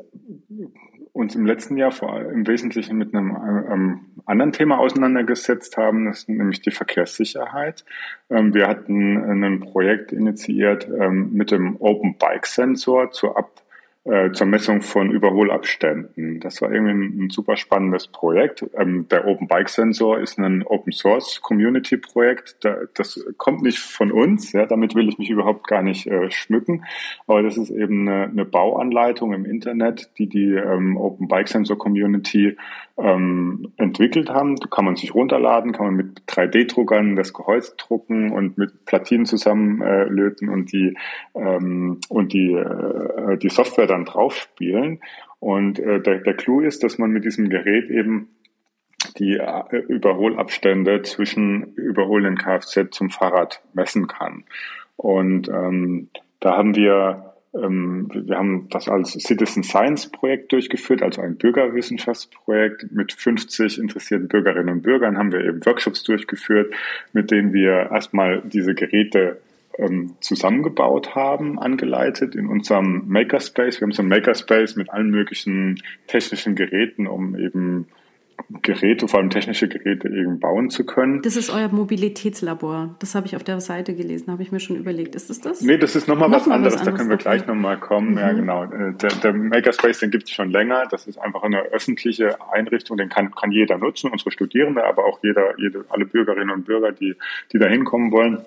uns im letzten Jahr vor allem im Wesentlichen mit einem ähm, anderen Thema auseinandergesetzt haben, das ist nämlich die Verkehrssicherheit. Ähm, wir hatten ein Projekt initiiert ähm, mit dem Open Bike Sensor zur Ab äh, zur Messung von Überholabständen. Das war irgendwie ein, ein super spannendes Projekt. Ähm, der Open Bike Sensor ist ein Open Source Community Projekt. Da, das kommt nicht von uns, ja, damit will ich mich überhaupt gar nicht äh, schmücken. Aber das ist eben eine, eine Bauanleitung im Internet, die die ähm, Open Bike Sensor Community ähm, entwickelt haben. Da kann man sich runterladen, kann man mit drei D-Druckern das Gehäuse drucken und mit Platinen zusammenlöten äh, und die ähm, und die äh, die Software dann drauf spielen. Und äh, der, der Clou ist, dass man mit diesem Gerät eben die äh, Überholabstände zwischen überholenden Kfz zum Fahrrad messen kann. Und ähm, da haben wir ähm, wir haben das als Citizen Science Projekt durchgeführt, also ein Bürgerwissenschaftsprojekt mit fünfzig interessierten Bürgerinnen und Bürgern, haben wir eben Workshops durchgeführt, mit denen wir erstmal diese Geräte zusammengebaut haben, angeleitet in unserem Makerspace. Wir haben so einen Makerspace mit allen möglichen technischen Geräten, um eben Geräte, vor allem technische Geräte, eben bauen zu können. Das ist euer Mobilitätslabor. Das habe ich auf der Seite gelesen, habe ich mir schon überlegt. Ist das das? Nee, das ist nochmal noch was anderes. Was anderes. Da können wir okay. gleich nochmal kommen. Mhm. Ja, genau. Der, der Makerspace, den gibt es schon länger. Das ist einfach eine öffentliche Einrichtung. Den kann, kann jeder nutzen, unsere Studierende, aber auch jeder, jede, alle Bürgerinnen und Bürger, die, die da hinkommen wollen,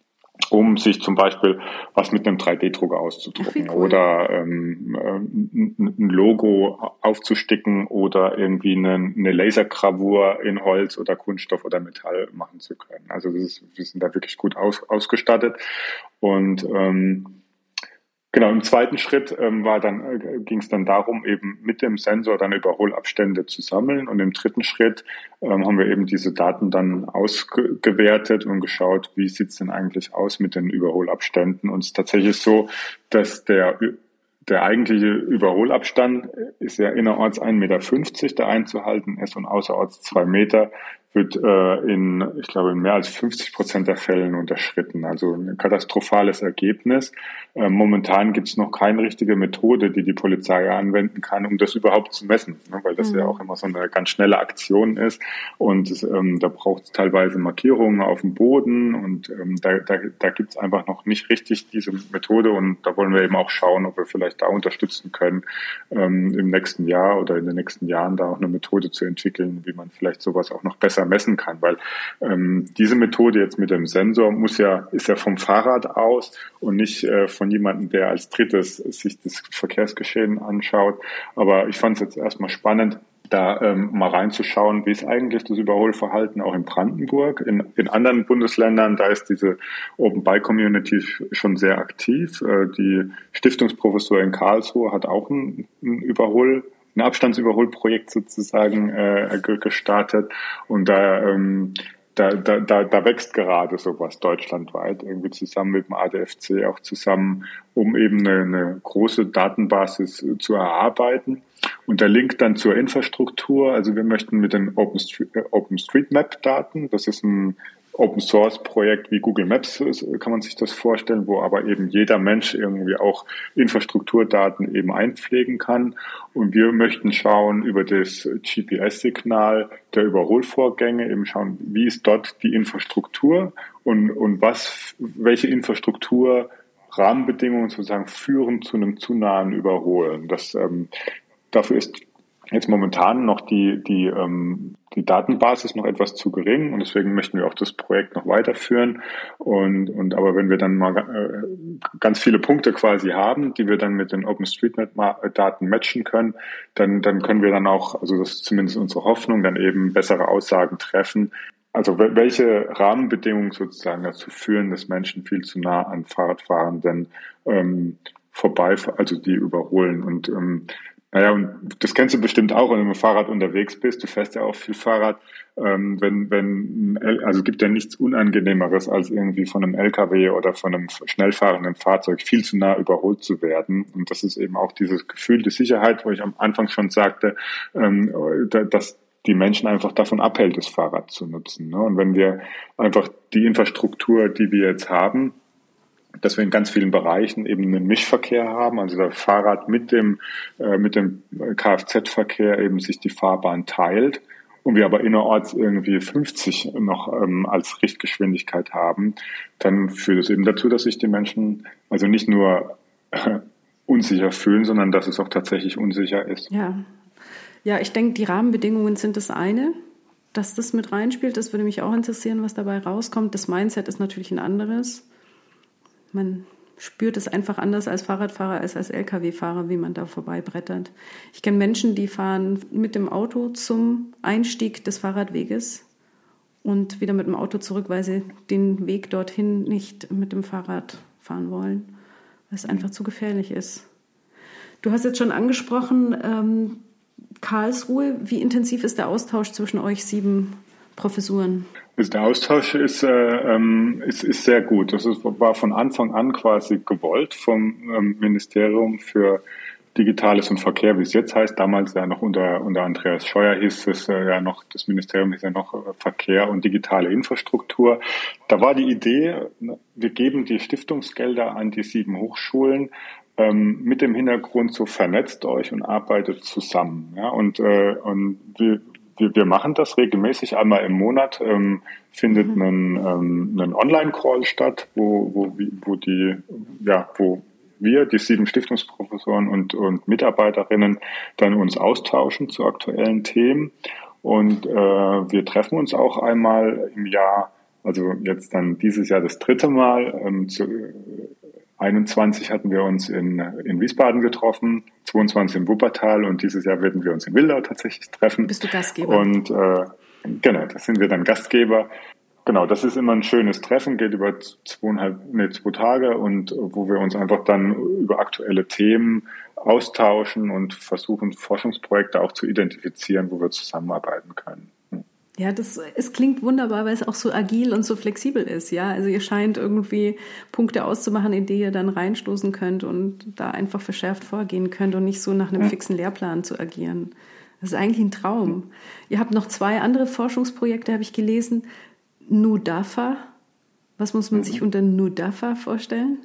um sich zum Beispiel was mit einem drei D-Drucker auszudrucken. Ach, cool. Oder ähm, ein Logo aufzusticken oder irgendwie eine, eine Lasergravur in Holz oder Kunststoff oder Metall machen zu können. Also das ist, wir sind da wirklich gut aus, ausgestattet. Und ähm, Genau, im zweiten Schritt ähm, war dann äh, ging es dann darum, eben mit dem Sensor dann Überholabstände zu sammeln. Und im dritten Schritt ähm, haben wir eben diese Daten dann ausgewertet und geschaut, wie sieht's denn eigentlich aus mit den Überholabständen. Und es ist tatsächlich so, dass der der eigentliche Überholabstand ist ja innerorts ein Meter fünfzig, der einzuhalten ist, und außerorts zwei Meter wird äh, in, ich glaube, in mehr als fünfzig Prozent der Fällen unterschritten. Also ein katastrophales Ergebnis. Äh, momentan gibt es noch keine richtige Methode, die die Polizei anwenden kann, um das überhaupt zu messen, ne? Weil das mhm. ja auch immer so eine ganz schnelle Aktion ist. Und ähm, da braucht es teilweise Markierungen auf dem Boden. Und ähm, da, da, da gibt es einfach noch nicht richtig diese Methode. Und da wollen wir eben auch schauen, ob wir vielleicht da unterstützen können, ähm, im nächsten Jahr oder in den nächsten Jahren da auch eine Methode zu entwickeln, wie man vielleicht sowas auch noch besser messen kann, weil ähm, diese Methode jetzt mit dem Sensor muss ja ist ja vom Fahrrad aus und nicht äh, von jemandem, der als drittes sich das Verkehrsgeschehen anschaut. Aber ich fand es jetzt erstmal spannend, da ähm, mal reinzuschauen, wie ist eigentlich das Überholverhalten auch in Brandenburg. In, in anderen Bundesländern, da ist diese Open Bike Community schon sehr aktiv. Äh, die Stiftungsprofessur in Karlsruhe hat auch ein, ein Überhol ein Abstandsüberholprojekt sozusagen äh, gestartet, und da, ähm, da, da, da, da wächst gerade sowas deutschlandweit, irgendwie zusammen mit dem A D F C auch zusammen, um eben eine, eine große Datenbasis zu erarbeiten. Und der Link dann zur Infrastruktur, also wir möchten mit den OpenStreetMap-Daten, das ist ein Open-Source-Projekt wie Google Maps, kann man sich das vorstellen, wo aber eben jeder Mensch irgendwie auch Infrastrukturdaten eben einpflegen kann. Und wir möchten schauen über das G P S-Signal der Überholvorgänge, eben schauen, wie ist dort die Infrastruktur und, und was, welche Infrastruktur Rahmenbedingungen sozusagen führen zu einem zu nahen Überholen. Das, ähm, dafür ist jetzt momentan noch die, die, ähm, die Datenbasis noch etwas zu gering, und deswegen möchten wir auch das Projekt noch weiterführen. Und, und aber wenn wir dann mal äh, ganz viele Punkte quasi haben, die wir dann mit den OpenStreetMap-Daten matchen können, dann, dann können wir dann auch, also das ist zumindest unsere Hoffnung, dann eben bessere Aussagen treffen. Also welche Rahmenbedingungen sozusagen dazu führen, dass Menschen viel zu nah an Fahrradfahrenden ähm, vorbei, also die überholen. Und ähm, naja, und das kennst du bestimmt auch, wenn du mit dem Fahrrad unterwegs bist. Du fährst ja auch viel Fahrrad. Ähm, wenn, wenn, also es gibt ja nichts Unangenehmeres, als irgendwie von einem L K W oder von einem schnell fahrenden Fahrzeug viel zu nah überholt zu werden. Und das ist eben auch dieses Gefühl der Sicherheit, wo ich am Anfang schon sagte, ähm, dass die Menschen einfach davon abhält, das Fahrrad zu nutzen. Ne? Und wenn wir einfach die Infrastruktur, die wir jetzt haben, dass wir in ganz vielen Bereichen eben einen Mischverkehr haben, also das Fahrrad mit dem, äh, mit dem Kfz-Verkehr eben sich die Fahrbahn teilt und wir aber innerorts irgendwie fünfzig noch ähm, als Richtgeschwindigkeit haben, dann führt es eben dazu, dass sich die Menschen also nicht nur äh, unsicher fühlen, sondern dass es auch tatsächlich unsicher ist. Ja, ja, ich denke, die Rahmenbedingungen sind das eine, dass das mit reinspielt. Das würde mich auch interessieren, was dabei rauskommt. Das Mindset ist natürlich ein anderes. Man spürt es einfach anders als Fahrradfahrer, als als L K W-Fahrer, wie man da vorbeibrettert. Ich kenne Menschen, die fahren mit dem Auto zum Einstieg des Fahrradweges und wieder mit dem Auto zurück, weil sie den Weg dorthin nicht mit dem Fahrrad fahren wollen, weil es einfach zu gefährlich ist. Du hast jetzt schon angesprochen, ähm, Karlsruhe. Wie intensiv ist der Austausch zwischen euch sieben Professuren? Also der Austausch ist, äh, ist, ist sehr gut. Das ist, war von Anfang an quasi gewollt vom ähm, Ministerium für Digitales und Verkehr, wie es jetzt heißt. Damals ja noch unter, unter Andreas Scheuer hieß es äh, ja noch, das Ministerium hieß ja noch äh, Verkehr und digitale Infrastruktur. Da war die Idee, wir geben die Stiftungsgelder an die sieben Hochschulen ähm, mit dem Hintergrund, so vernetzt euch und arbeitet zusammen. Ja, und, äh, und wir, Wir, wir machen das regelmäßig. Einmal im Monat ähm, findet mhm. ein, ähm, ein Online-Call statt, wo, wo, wo die, ja, wo wir, die sieben Stiftungsprofessoren und, und Mitarbeiterinnen, dann uns austauschen zu aktuellen Themen. Und äh, wir treffen uns auch einmal im Jahr, also jetzt dann dieses Jahr das dritte Mal. Ähm, zu, einundzwanzig hatten wir uns in, in Wiesbaden getroffen, zweiundzwanzig in Wuppertal und dieses Jahr werden wir uns in Wildau tatsächlich treffen. Bist du Gastgeber? Und äh, genau, da sind wir dann Gastgeber. Genau, das ist immer ein schönes Treffen, geht über zweieinhalb, nee, zwei Tage und wo wir uns einfach dann über aktuelle Themen austauschen und versuchen, Forschungsprojekte auch zu identifizieren, wo wir zusammenarbeiten können. Ja, das, es klingt wunderbar, weil es auch so agil und so flexibel ist, ja. Also ihr scheint irgendwie Punkte auszumachen, in die ihr dann reinstoßen könnt und da einfach verschärft vorgehen könnt und nicht so nach einem fixen Lehrplan zu agieren. Das ist eigentlich ein Traum. Ihr habt noch zwei andere Forschungsprojekte, habe ich gelesen. NUDAFA. Was muss man sich unter NUDAFA vorstellen?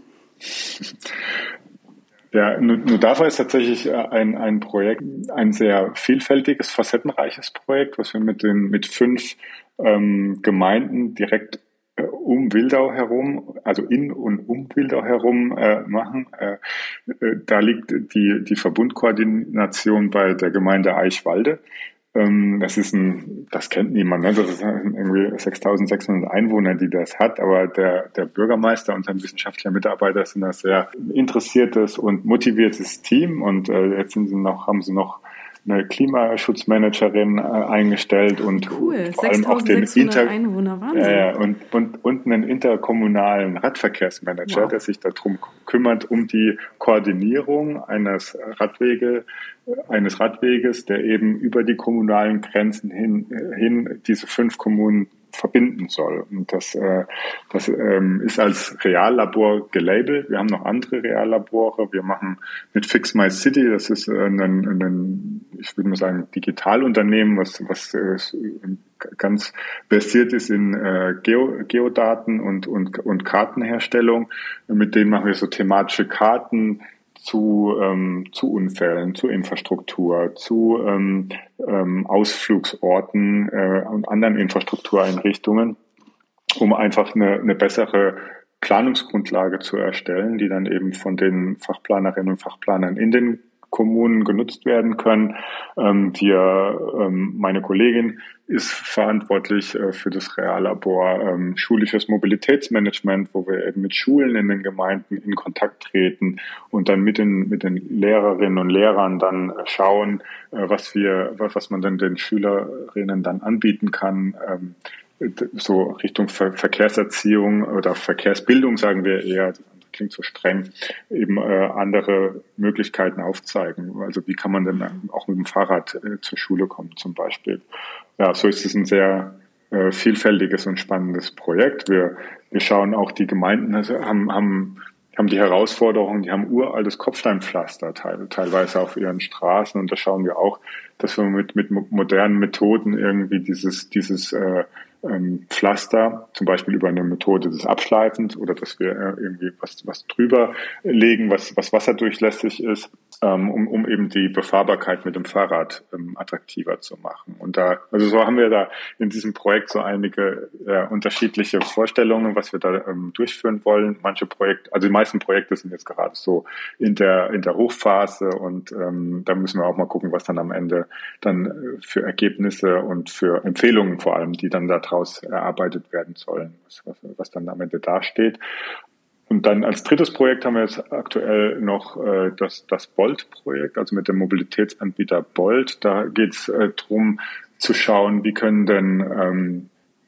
Ja, NUDAFA ist tatsächlich ein, ein Projekt, ein sehr vielfältiges, facettenreiches Projekt, was wir mit den, mit fünf ähm, Gemeinden direkt äh, um Wildau herum, also in und um Wildau herum äh, machen. Äh, äh, da liegt die, die Verbundkoordination bei der Gemeinde Eichwalde. Das ist ein, das kennt niemand, ne? Das ist irgendwie sechstausendsechshundert Einwohner, die das hat, aber der, der Bürgermeister und sein wissenschaftlicher Mitarbeiter sind ein sehr interessiertes und motiviertes Team und äh, jetzt sind sie noch, haben sie noch eine Klimaschutzmanagerin äh, eingestellt und cool. vor allem auch den Inter Einwohner, Wahnsinn. Äh, und, und, und einen interkommunalen Radverkehrsmanager, wow. der sich darum kümmert, um die Koordinierung eines Radwege, eines Radweges, der eben über die kommunalen Grenzen hin, hin diese fünf Kommunen verbinden soll. Und das, äh, das ähm, ist als Reallabor gelabelt. Wir haben noch andere Reallabore. Wir machen mit Fix My City, das ist äh, ein, ein, ich würde mal sagen, Digitalunternehmen, was, was äh, ganz versiert ist in äh, Geo, Geodaten und, und, und Kartenherstellung. Mit denen machen wir so thematische Karten zu, ähm, zu Unfällen, zu Infrastruktur, zu ähm, ähm, Ausflugsorten äh, und anderen Infrastruktureinrichtungen, um einfach eine, eine bessere Planungsgrundlage zu erstellen, die dann eben von den Fachplanerinnen und Fachplanern in den Kommunen genutzt werden können. Ähm, wir, ähm, meine Kollegin ist verantwortlich äh, für das Reallabor ähm, schulisches Mobilitätsmanagement, wo wir eben mit Schulen in den Gemeinden in Kontakt treten und dann mit den mit den Lehrerinnen und Lehrern dann schauen, äh, was wir was, was man dann den Schülerinnen dann anbieten kann. Ähm, so Richtung Ver- Verkehrserziehung oder Verkehrsbildung, sagen wir eher, klingt so streng, eben äh, andere Möglichkeiten aufzeigen. Also wie kann man denn auch mit dem Fahrrad äh, zur Schule kommen zum Beispiel. Ja, so ist es ein sehr äh, vielfältiges und spannendes Projekt. Wir, wir schauen auch, die Gemeinden also haben, haben haben die Herausforderung, die haben uraltes Kopfsteinpflaster teil, teilweise auf ihren Straßen und da schauen wir auch, dass wir mit, mit modernen Methoden irgendwie dieses, dieses äh, ähm, Pflaster, zum Beispiel über eine Methode des Abschleifens oder dass wir äh, irgendwie was, was drüber legen, was, was wasserdurchlässig ist, ähm, um, um eben die Befahrbarkeit mit dem Fahrrad ähm, attraktiver zu machen. Und da, also so haben wir da in diesem Projekt so einige äh, unterschiedliche Vorstellungen, was wir da ähm, durchführen wollen. Manche Projekte, also die meisten Projekte sind jetzt gerade so in der in der Hochphase und ähm, da müssen wir auch mal gucken, was dann am Ende dann für Ergebnisse und für Empfehlungen vor allem, die dann daraus erarbeitet werden sollen, was, was, was dann am Ende dasteht. Und dann als drittes Projekt haben wir jetzt aktuell noch äh, das, das Bolt-Projekt, also mit dem Mobilitätsanbieter Bolt. Da geht es äh, darum zu schauen, wie können denn ähm,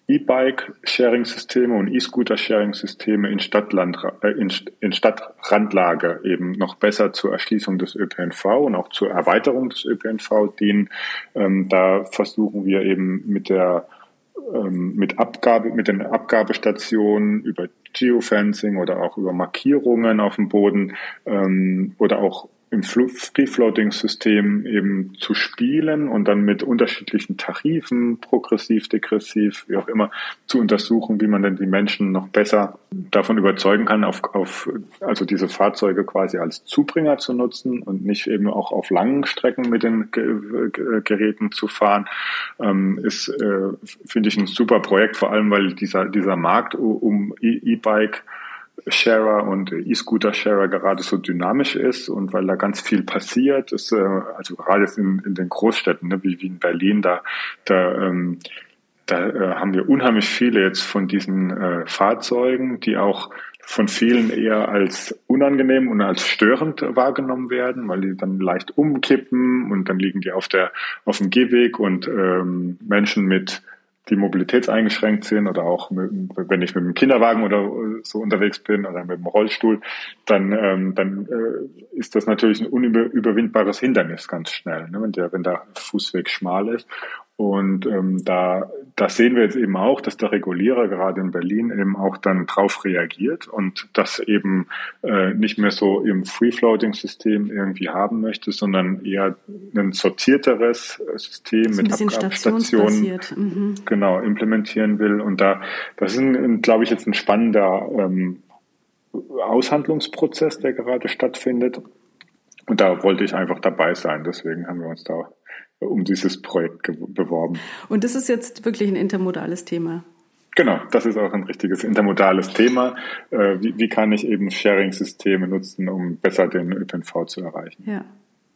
E-Bike-Sharing-Systeme und E-Scooter-Sharing-Systeme in, Stadtland, äh, in, in Stadtrandlage eben noch besser zur Erschließung des Ö P N V und auch zur Erweiterung des Ö P N V dienen. Ähm, da versuchen wir eben mit der ähm, mit Abgabe, mit den Abgabestationen über Geofencing oder auch über Markierungen auf dem Boden ähm, oder auch im Free-Floating-System eben zu spielen und dann mit unterschiedlichen Tarifen, progressiv, degressiv, wie auch immer, zu untersuchen, wie man denn die Menschen noch besser davon überzeugen kann, auf, auf also diese Fahrzeuge quasi als Zubringer zu nutzen und nicht eben auch auf langen Strecken mit den Geräten zu fahren, ähm, ist, äh, finde ich, ein super Projekt, vor allem, weil dieser, dieser Markt um E-Bike Sharer und E-Scooter-Sharer gerade so dynamisch ist und weil da ganz viel passiert, ist, äh, also gerade jetzt in, in den Großstädten, ne, wie, wie in Berlin, da, da, ähm, da äh, haben wir unheimlich viele jetzt von diesen äh, Fahrzeugen, die auch von vielen eher als unangenehm und als störend wahrgenommen werden, weil die dann leicht umkippen und dann liegen die auf der auf dem Gehweg und ähm, Menschen mit die mobilitätseingeschränkt sind oder auch mit, wenn ich mit dem Kinderwagen oder so unterwegs bin oder mit dem Rollstuhl, dann ähm, dann äh, ist das natürlich ein unüberwindbares Hindernis ganz schnell, ne, wenn der wenn der Fußweg schmal ist. Und ähm, da, das sehen wir jetzt eben auch, dass der Regulierer gerade in Berlin eben auch dann drauf reagiert und das eben äh, nicht mehr so im Free-Floating-System irgendwie haben möchte, sondern eher ein sortierteres System mit Abgabestationen mhm. genau implementieren will. Und da, das ist, ein, glaube ich, jetzt ein spannender ähm, Aushandlungsprozess, der gerade stattfindet. Und da wollte ich einfach dabei sein. Deswegen haben wir uns da um dieses Projekt beworben. Und das ist jetzt wirklich ein intermodales Thema? Genau, das ist auch ein richtiges intermodales Thema. Wie, wie kann ich eben Sharing-Systeme nutzen, um besser den Ö P N V zu erreichen? Ja.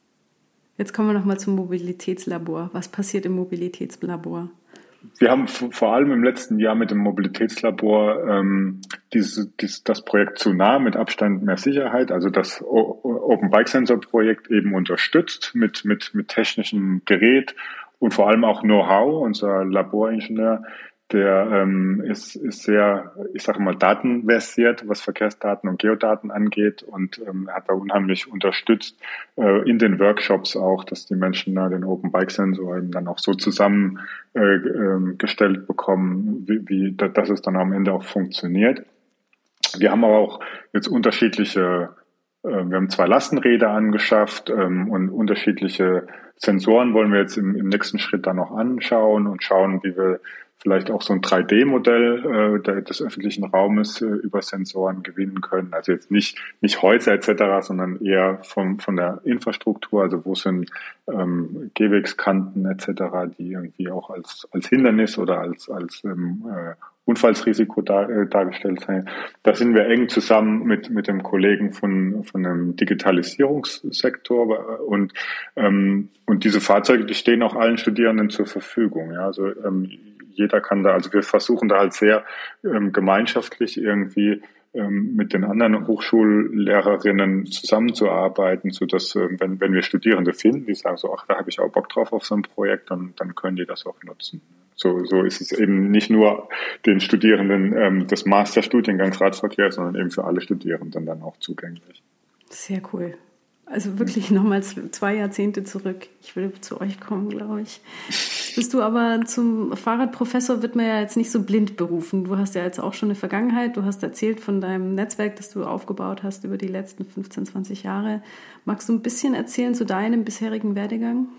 Jetzt kommen wir nochmal zum Mobilitätslabor. Was passiert im Mobilitätslabor? Wir haben vor allem im letzten Jahr mit dem Mobilitätslabor ähm, dieses, dieses, das Projekt zu nah mit Abstand mehr Sicherheit, also das Open Bike Sensor Projekt eben unterstützt mit mit mit technischem Gerät und vor allem auch Know-how. Unser Laboringenieur, der ähm, ist, ist sehr, ich sage mal, datenversiert, was Verkehrsdaten und Geodaten angeht und ähm, hat da unheimlich unterstützt äh, in den Workshops auch, dass die Menschen da den Open Bike Sensor eben dann auch so zusammengestellt äh, äh, bekommen, wie, wie dass es dann am Ende auch funktioniert. Wir haben aber auch jetzt unterschiedliche, äh, wir haben zwei Lastenräder angeschafft ähm, und unterschiedliche Sensoren wollen wir jetzt im, im nächsten Schritt dann noch anschauen und schauen, wie wir vielleicht auch so ein drei D Modell äh, des öffentlichen Raumes äh, über Sensoren gewinnen können. Also jetzt nicht nicht Häuser et cetera, sondern eher von von der Infrastruktur. Also wo sind ähm, Gehwegskanten et cetera, die irgendwie auch als als Hindernis oder als als ähm, äh, Unfallsrisiko dar, äh, dargestellt sein. Da sind wir eng zusammen mit mit dem Kollegen von von dem Digitalisierungssektor und ähm, und diese Fahrzeuge, die stehen auch allen Studierenden zur Verfügung. Ja, also ähm, jeder kann da, also wir versuchen da halt sehr ähm, gemeinschaftlich irgendwie ähm, mit den anderen Hochschullehrerinnen zusammenzuarbeiten, so dass ähm, wenn wenn wir Studierende finden, die sagen so, ach, da habe ich auch Bock drauf auf so ein Projekt, dann dann können die das auch nutzen. So so ist es eben nicht nur den Studierenden ähm, des Masterstudiengangs Radverkehr, sondern eben für alle Studierenden dann auch zugänglich. Sehr cool. Also wirklich nochmal zwei Jahrzehnte zurück. Ich will zu euch kommen, glaube ich. bist du aber zum Fahrradprofessor, wird man ja jetzt nicht so blind berufen. Du hast ja jetzt auch schon eine Vergangenheit. Du hast erzählt von deinem Netzwerk, das du aufgebaut hast über die letzten fünfzehn, zwanzig Jahre. Magst du ein bisschen erzählen zu deinem bisherigen Werdegang?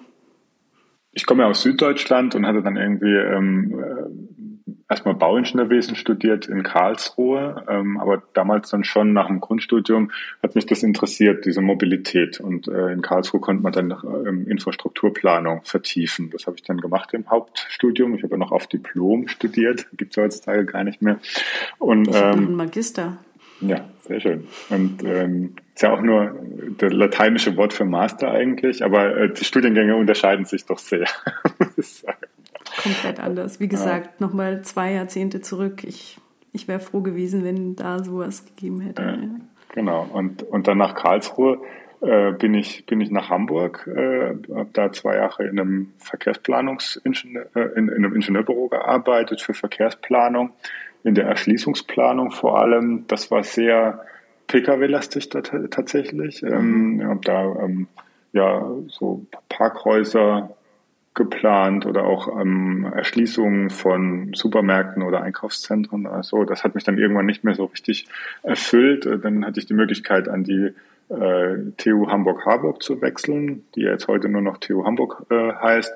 Ich komme ja aus Süddeutschland und hatte dann irgendwie ähm, erstmal Bauingenieurwesen studiert in Karlsruhe, ähm, aber damals dann schon nach dem Grundstudium hat mich das interessiert, diese Mobilität. Und äh, in Karlsruhe konnte man dann ähm, Infrastrukturplanung vertiefen. Das habe ich dann gemacht im Hauptstudium. Ich habe ja noch auf Diplom studiert, gibt es heutzutage gar nicht mehr. Und, ich habe ähm, noch einen Magister. Ja, sehr schön. Und ähm, ist ja auch nur das lateinische Wort für Master eigentlich, aber äh, die Studiengänge unterscheiden sich doch sehr, muss ich sagen. Komplett anders. Wie gesagt, ja. Nochmal zwei Jahrzehnte zurück. Ich, ich wäre froh gewesen, wenn da sowas gegeben hätte. Äh, ja. Genau. Und, und dann nach Karlsruhe äh, bin ich bin ich nach Hamburg, äh, habe da zwei Jahre in einem Verkehrsplanungsingenieur, äh, in, in einem Ingenieurbüro gearbeitet für Verkehrsplanung. In der Erschließungsplanung vor allem, das war sehr P K W-lastig t- tatsächlich. Mhm. Ähm, ich habe da ähm, ja so Parkhäuser geplant oder auch ähm, Erschließungen von Supermärkten oder Einkaufszentren. Also das hat mich dann irgendwann nicht mehr so richtig erfüllt. Dann hatte ich die Möglichkeit, an die äh, T U Hamburg-Harburg zu wechseln, die jetzt heute nur noch T U Hamburg äh, heißt,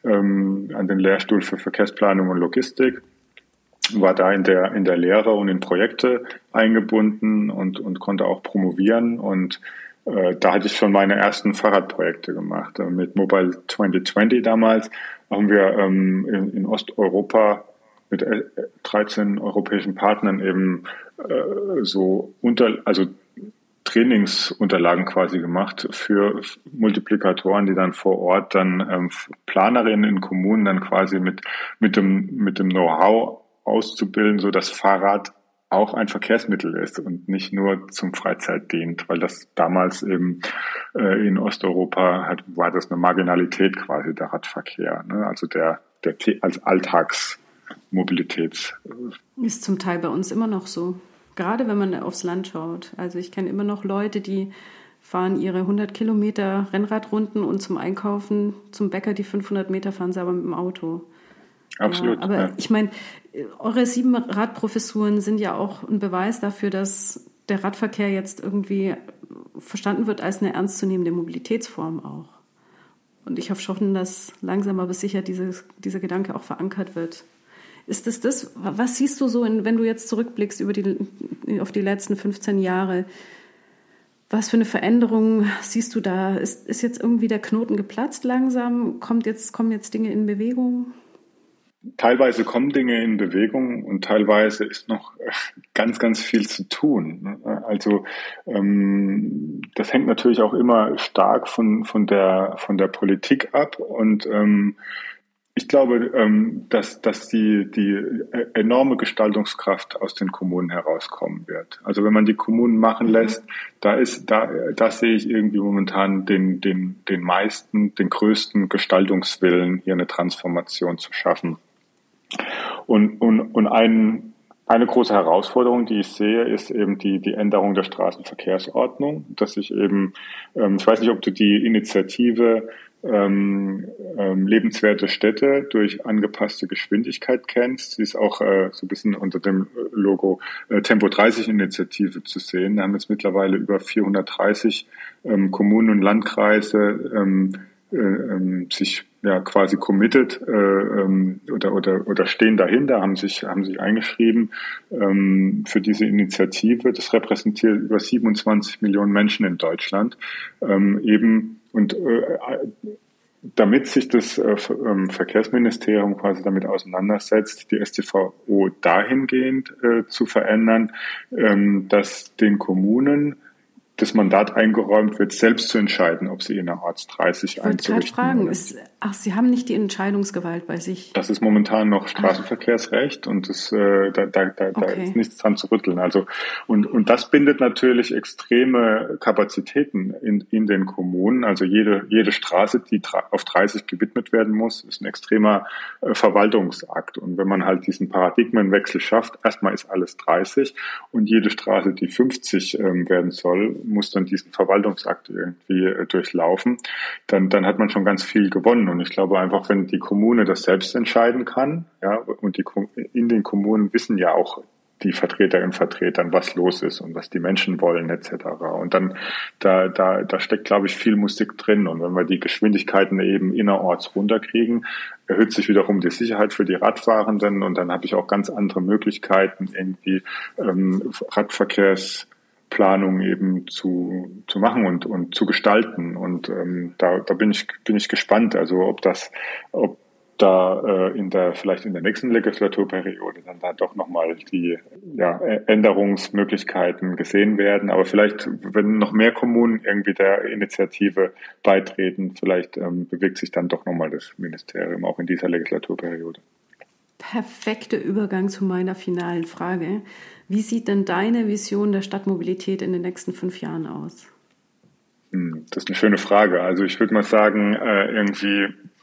ähm, an den Lehrstuhl für Verkehrsplanung und Logistik. War da in der in der Lehre und in Projekte eingebunden und und konnte auch promovieren und äh, da hatte ich schon meine ersten Fahrradprojekte gemacht. Äh, mit Mobile zwanzig zwanzig damals haben wir ähm, in, in Osteuropa mit äh, dreizehn europäischen Partnern eben äh, so unter also Trainingsunterlagen quasi gemacht für Multiplikatoren, die dann vor Ort dann ähm, Planerinnen in Kommunen dann quasi mit mit dem mit dem Know-how auszubilden, so dass Fahrrad auch ein Verkehrsmittel ist und nicht nur zum Freizeit dient, weil das damals eben äh, in Osteuropa hat, war das eine Marginalität quasi, der Radverkehr, ne? Also der der als Alltagsmobilitäts ist zum Teil bei uns immer noch so, gerade wenn man aufs Land schaut. Also ich kenne immer noch Leute, die fahren ihre hundert Kilometer Rennradrunden und zum Einkaufen, zum Bäcker die fünfhundert Meter fahren sie aber mit dem Auto. Absolut. Ja, aber ja. ich meine, eure sieben Radprofessuren sind ja auch ein Beweis dafür, dass der Radverkehr jetzt irgendwie verstanden wird als eine ernstzunehmende Mobilitätsform auch. Und ich hoffe schon, dass langsam aber sicher dieses, dieser Gedanke auch verankert wird. Ist es das, was siehst du so, in, wenn du jetzt zurückblickst über die, auf die letzten fünfzehn Jahre? Was für eine Veränderung siehst du da? Ist, ist jetzt irgendwie der Knoten geplatzt langsam? Kommt jetzt, kommen jetzt Dinge in Bewegung? Teilweise kommen Dinge in Bewegung und teilweise ist noch ganz, ganz viel zu tun. Also ähm, das hängt natürlich auch immer stark von von der von der Politik ab und ähm, ich glaube, ähm, dass dass die die enorme Gestaltungskraft aus den Kommunen herauskommen wird. Also wenn man die Kommunen machen lässt, da ist da da sehe ich irgendwie momentan den den den meisten, den größten Gestaltungswillen, hier eine Transformation zu schaffen. Und, und, und ein, eine große Herausforderung, die ich sehe, ist eben die, die Änderung der Straßenverkehrsordnung, dass ich eben, ähm, ich weiß nicht, ob du die Initiative ähm, ähm, lebenswerte Städte durch angepasste Geschwindigkeit kennst. Sie ist auch äh, so ein bisschen unter dem Logo äh, Tempo dreißig Initiative zu sehen. Da haben jetzt mittlerweile über vierhundertdreißig ähm, Kommunen und Landkreise ähm, äh, ähm, sich ja quasi committed äh, ähm, oder oder oder stehen dahinter, haben sich haben sich eingeschrieben ähm, für diese Initiative. Das repräsentiert über siebenundzwanzig Millionen Menschen in Deutschland ähm, eben und äh, damit sich das äh, Verkehrsministerium quasi damit auseinandersetzt, die S T V O dahingehend äh, zu verändern, ähm, dass den Kommunen das Mandat eingeräumt wird, selbst zu entscheiden, ob sie innerorts dreißig einzurichten. Ich wollte gerade fragen, ist, ach, Sie haben nicht die Entscheidungsgewalt bei sich? Das ist momentan noch Straßenverkehrsrecht ach. und das, äh, da, da, da, okay. da ist nichts dran zu rütteln. Also und und das bindet natürlich extreme Kapazitäten in in den Kommunen. Also jede jede Straße, die auf dreißig gewidmet werden muss, ist ein extremer äh, Verwaltungsakt. Und wenn man halt diesen Paradigmenwechsel schafft, erstmal ist alles dreißig und jede Straße, die fünfzig ähm, werden soll, muss dann diesen Verwaltungsakt irgendwie äh, durchlaufen, dann, dann hat man schon ganz viel gewonnen. Und ich glaube einfach, wenn die Kommune das selbst entscheiden kann, ja, und die, in den Kommunen wissen ja auch die Vertreterinnen und Vertretern, was los ist und was die Menschen wollen, et cetera. Und dann, da, da, da steckt, glaube ich, viel Musik drin. Und wenn wir die Geschwindigkeiten eben innerorts runterkriegen, erhöht sich wiederum die Sicherheit für die Radfahrenden. Und dann habe ich auch ganz andere Möglichkeiten, irgendwie ähm, Radverkehrsplanung eben zu, zu machen und, und zu gestalten. Und ähm, da, da bin ich, bin ich gespannt. Also ob das, ob da äh, in der vielleicht in der nächsten Legislaturperiode dann da doch nochmal die ja, Änderungsmöglichkeiten gesehen werden. Aber vielleicht, wenn noch mehr Kommunen irgendwie der Initiative beitreten, vielleicht ähm, bewegt sich dann doch nochmal das Ministerium auch in dieser Legislaturperiode. Perfekter Übergang zu meiner finalen Frage. Wie sieht denn deine Vision der Stadtmobilität in den nächsten fünf Jahren aus? Hm, das ist eine schöne Frage. Also ich würde mal sagen, äh, irgendwie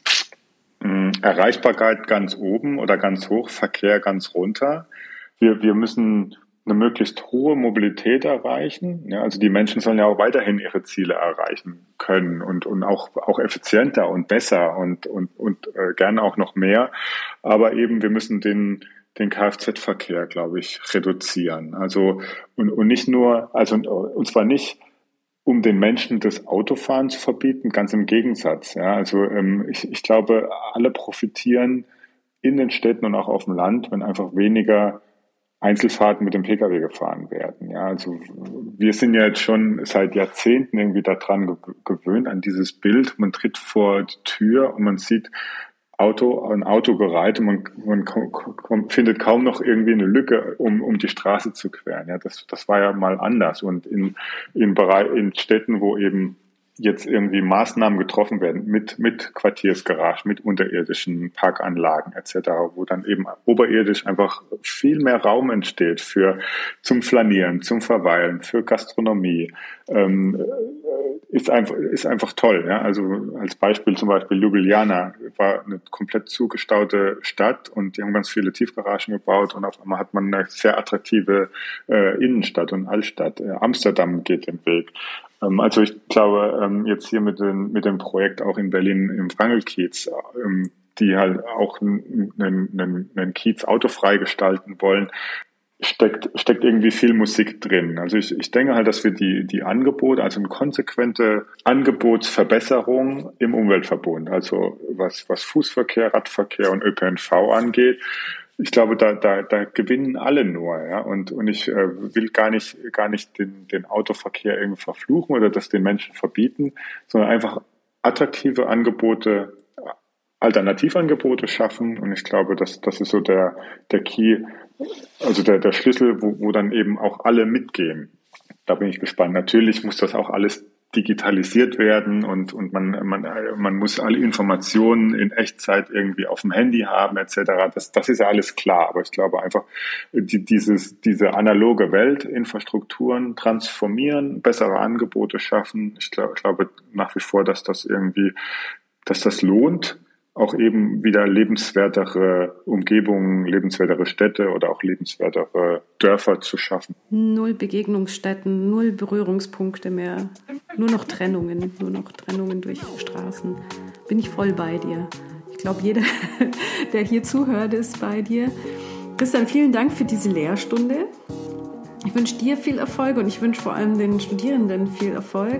Erreichbarkeit ganz oben oder ganz hoch, Verkehr ganz runter. Wir, wir müssen eine möglichst hohe Mobilität erreichen. Ja, also die Menschen sollen ja auch weiterhin ihre Ziele erreichen können und, und auch, auch effizienter und besser und, und, und äh, gerne auch noch mehr. Aber eben, wir müssen den, den Kfz-Verkehr, glaube ich, reduzieren. Also, und, und nicht nur, also, und zwar nicht, um den Menschen das Autofahren zu verbieten, ganz im Gegensatz. Ja, also ähm, ich, ich glaube, alle profitieren in den Städten und auch auf dem Land, wenn einfach weniger Einzelfahrten mit dem Pkw gefahren werden. Ja, also wir sind ja jetzt schon seit Jahrzehnten irgendwie daran ge- gewöhnt, an dieses Bild. Man tritt vor die Tür und man sieht Auto, ein Auto gereiht und man, man kom, kom, findet kaum noch irgendwie eine Lücke, um, um die Straße zu queren. Ja, das, das war ja mal anders. Und in, in, Bereich, in Städten, wo eben jetzt irgendwie Maßnahmen getroffen werden mit, mit Quartiersgarage, mit unterirdischen Parkanlagen et cetera, wo dann eben oberirdisch einfach viel mehr Raum entsteht für zum Flanieren, zum Verweilen, für Gastronomie, ähm, ist einfach, ist einfach toll. Ja? Also als Beispiel zum Beispiel Ljubljana war eine komplett zugestaute Stadt und die haben ganz viele Tiefgaragen gebaut und auf einmal hat man eine sehr attraktive äh, Innenstadt und Altstadt. Äh, Amsterdam geht den Weg. Ähm, also ich glaube, ähm, jetzt hier mit, den, mit dem Projekt auch in Berlin im Wrangelkiez, ähm, die halt auch einen, einen, einen Kiez autofrei gestalten wollen, steckt, steckt irgendwie viel Musik drin. Also ich, ich denke halt, dass wir die, die Angebote, also eine konsequente Angebotsverbesserung im Umweltverbund, also was, was Fußverkehr, Radverkehr und Ö P N V angeht, ich glaube, da, da, da gewinnen alle nur, ja. Und, und ich äh, will gar nicht, gar nicht den, den Autoverkehr irgendwie verfluchen oder das den Menschen verbieten, sondern einfach attraktive Angebote, Alternativangebote schaffen. Und ich glaube, das, das ist so der, der Key, also der, der Schlüssel, wo, wo dann eben auch alle mitgehen. Da bin ich gespannt. Natürlich muss das auch alles digitalisiert werden und, und man, man, man muss alle Informationen in Echtzeit irgendwie auf dem Handy haben et cetera. Das, das ist ja alles klar. Aber ich glaube einfach, die, dieses, diese analoge Welt, Infrastrukturen transformieren, bessere Angebote schaffen. Ich glaube, ich glaube nach wie vor, dass das irgendwie, dass das lohnt, auch eben wieder lebenswertere Umgebungen, lebenswertere Städte oder auch lebenswertere Dörfer zu schaffen. Null Begegnungsstätten, null Berührungspunkte mehr, nur noch Trennungen, nur noch Trennungen durch Straßen. Bin ich voll bei dir. Ich glaube, jeder, der hier zuhört, ist bei dir. Christian, vielen Dank für diese Lehrstunde. Ich wünsche dir viel Erfolg und ich wünsche vor allem den Studierenden viel Erfolg,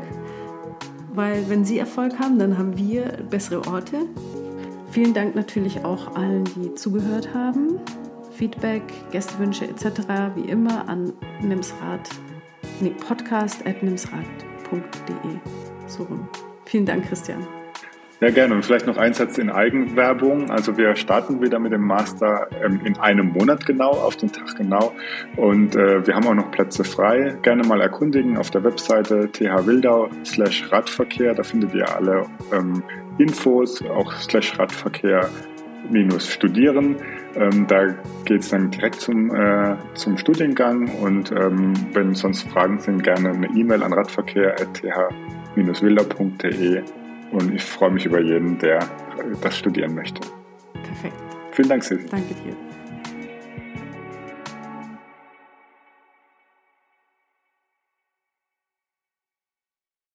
weil wenn sie Erfolg haben, dann haben wir bessere Orte. Vielen Dank natürlich auch allen, die zugehört haben. Feedback, Gästewünsche et cetera wie immer an nimsrad, nee, podcast at nimsrad punkt de. So rum. Vielen Dank, Christian. Ja, gerne. Und vielleicht noch ein Satz in Eigenwerbung. Also wir starten wieder mit dem Master ähm, in einem Monat genau, auf den Tag genau. Und äh, wir haben auch noch Plätze frei. Gerne mal erkundigen auf der Webseite thwildau slash Radverkehr. Da findet ihr alle ähm, Infos, auch slash Radverkehr minus studieren. Ähm, da geht es dann direkt zum, äh, zum Studiengang. Und ähm, wenn sonst Fragen sind, gerne eine E-Mail an radverkehr at t h dash wildau punkt de. Und ich freue mich über jeden, der das studieren möchte. Perfekt. Vielen Dank, Silvi. Danke dir.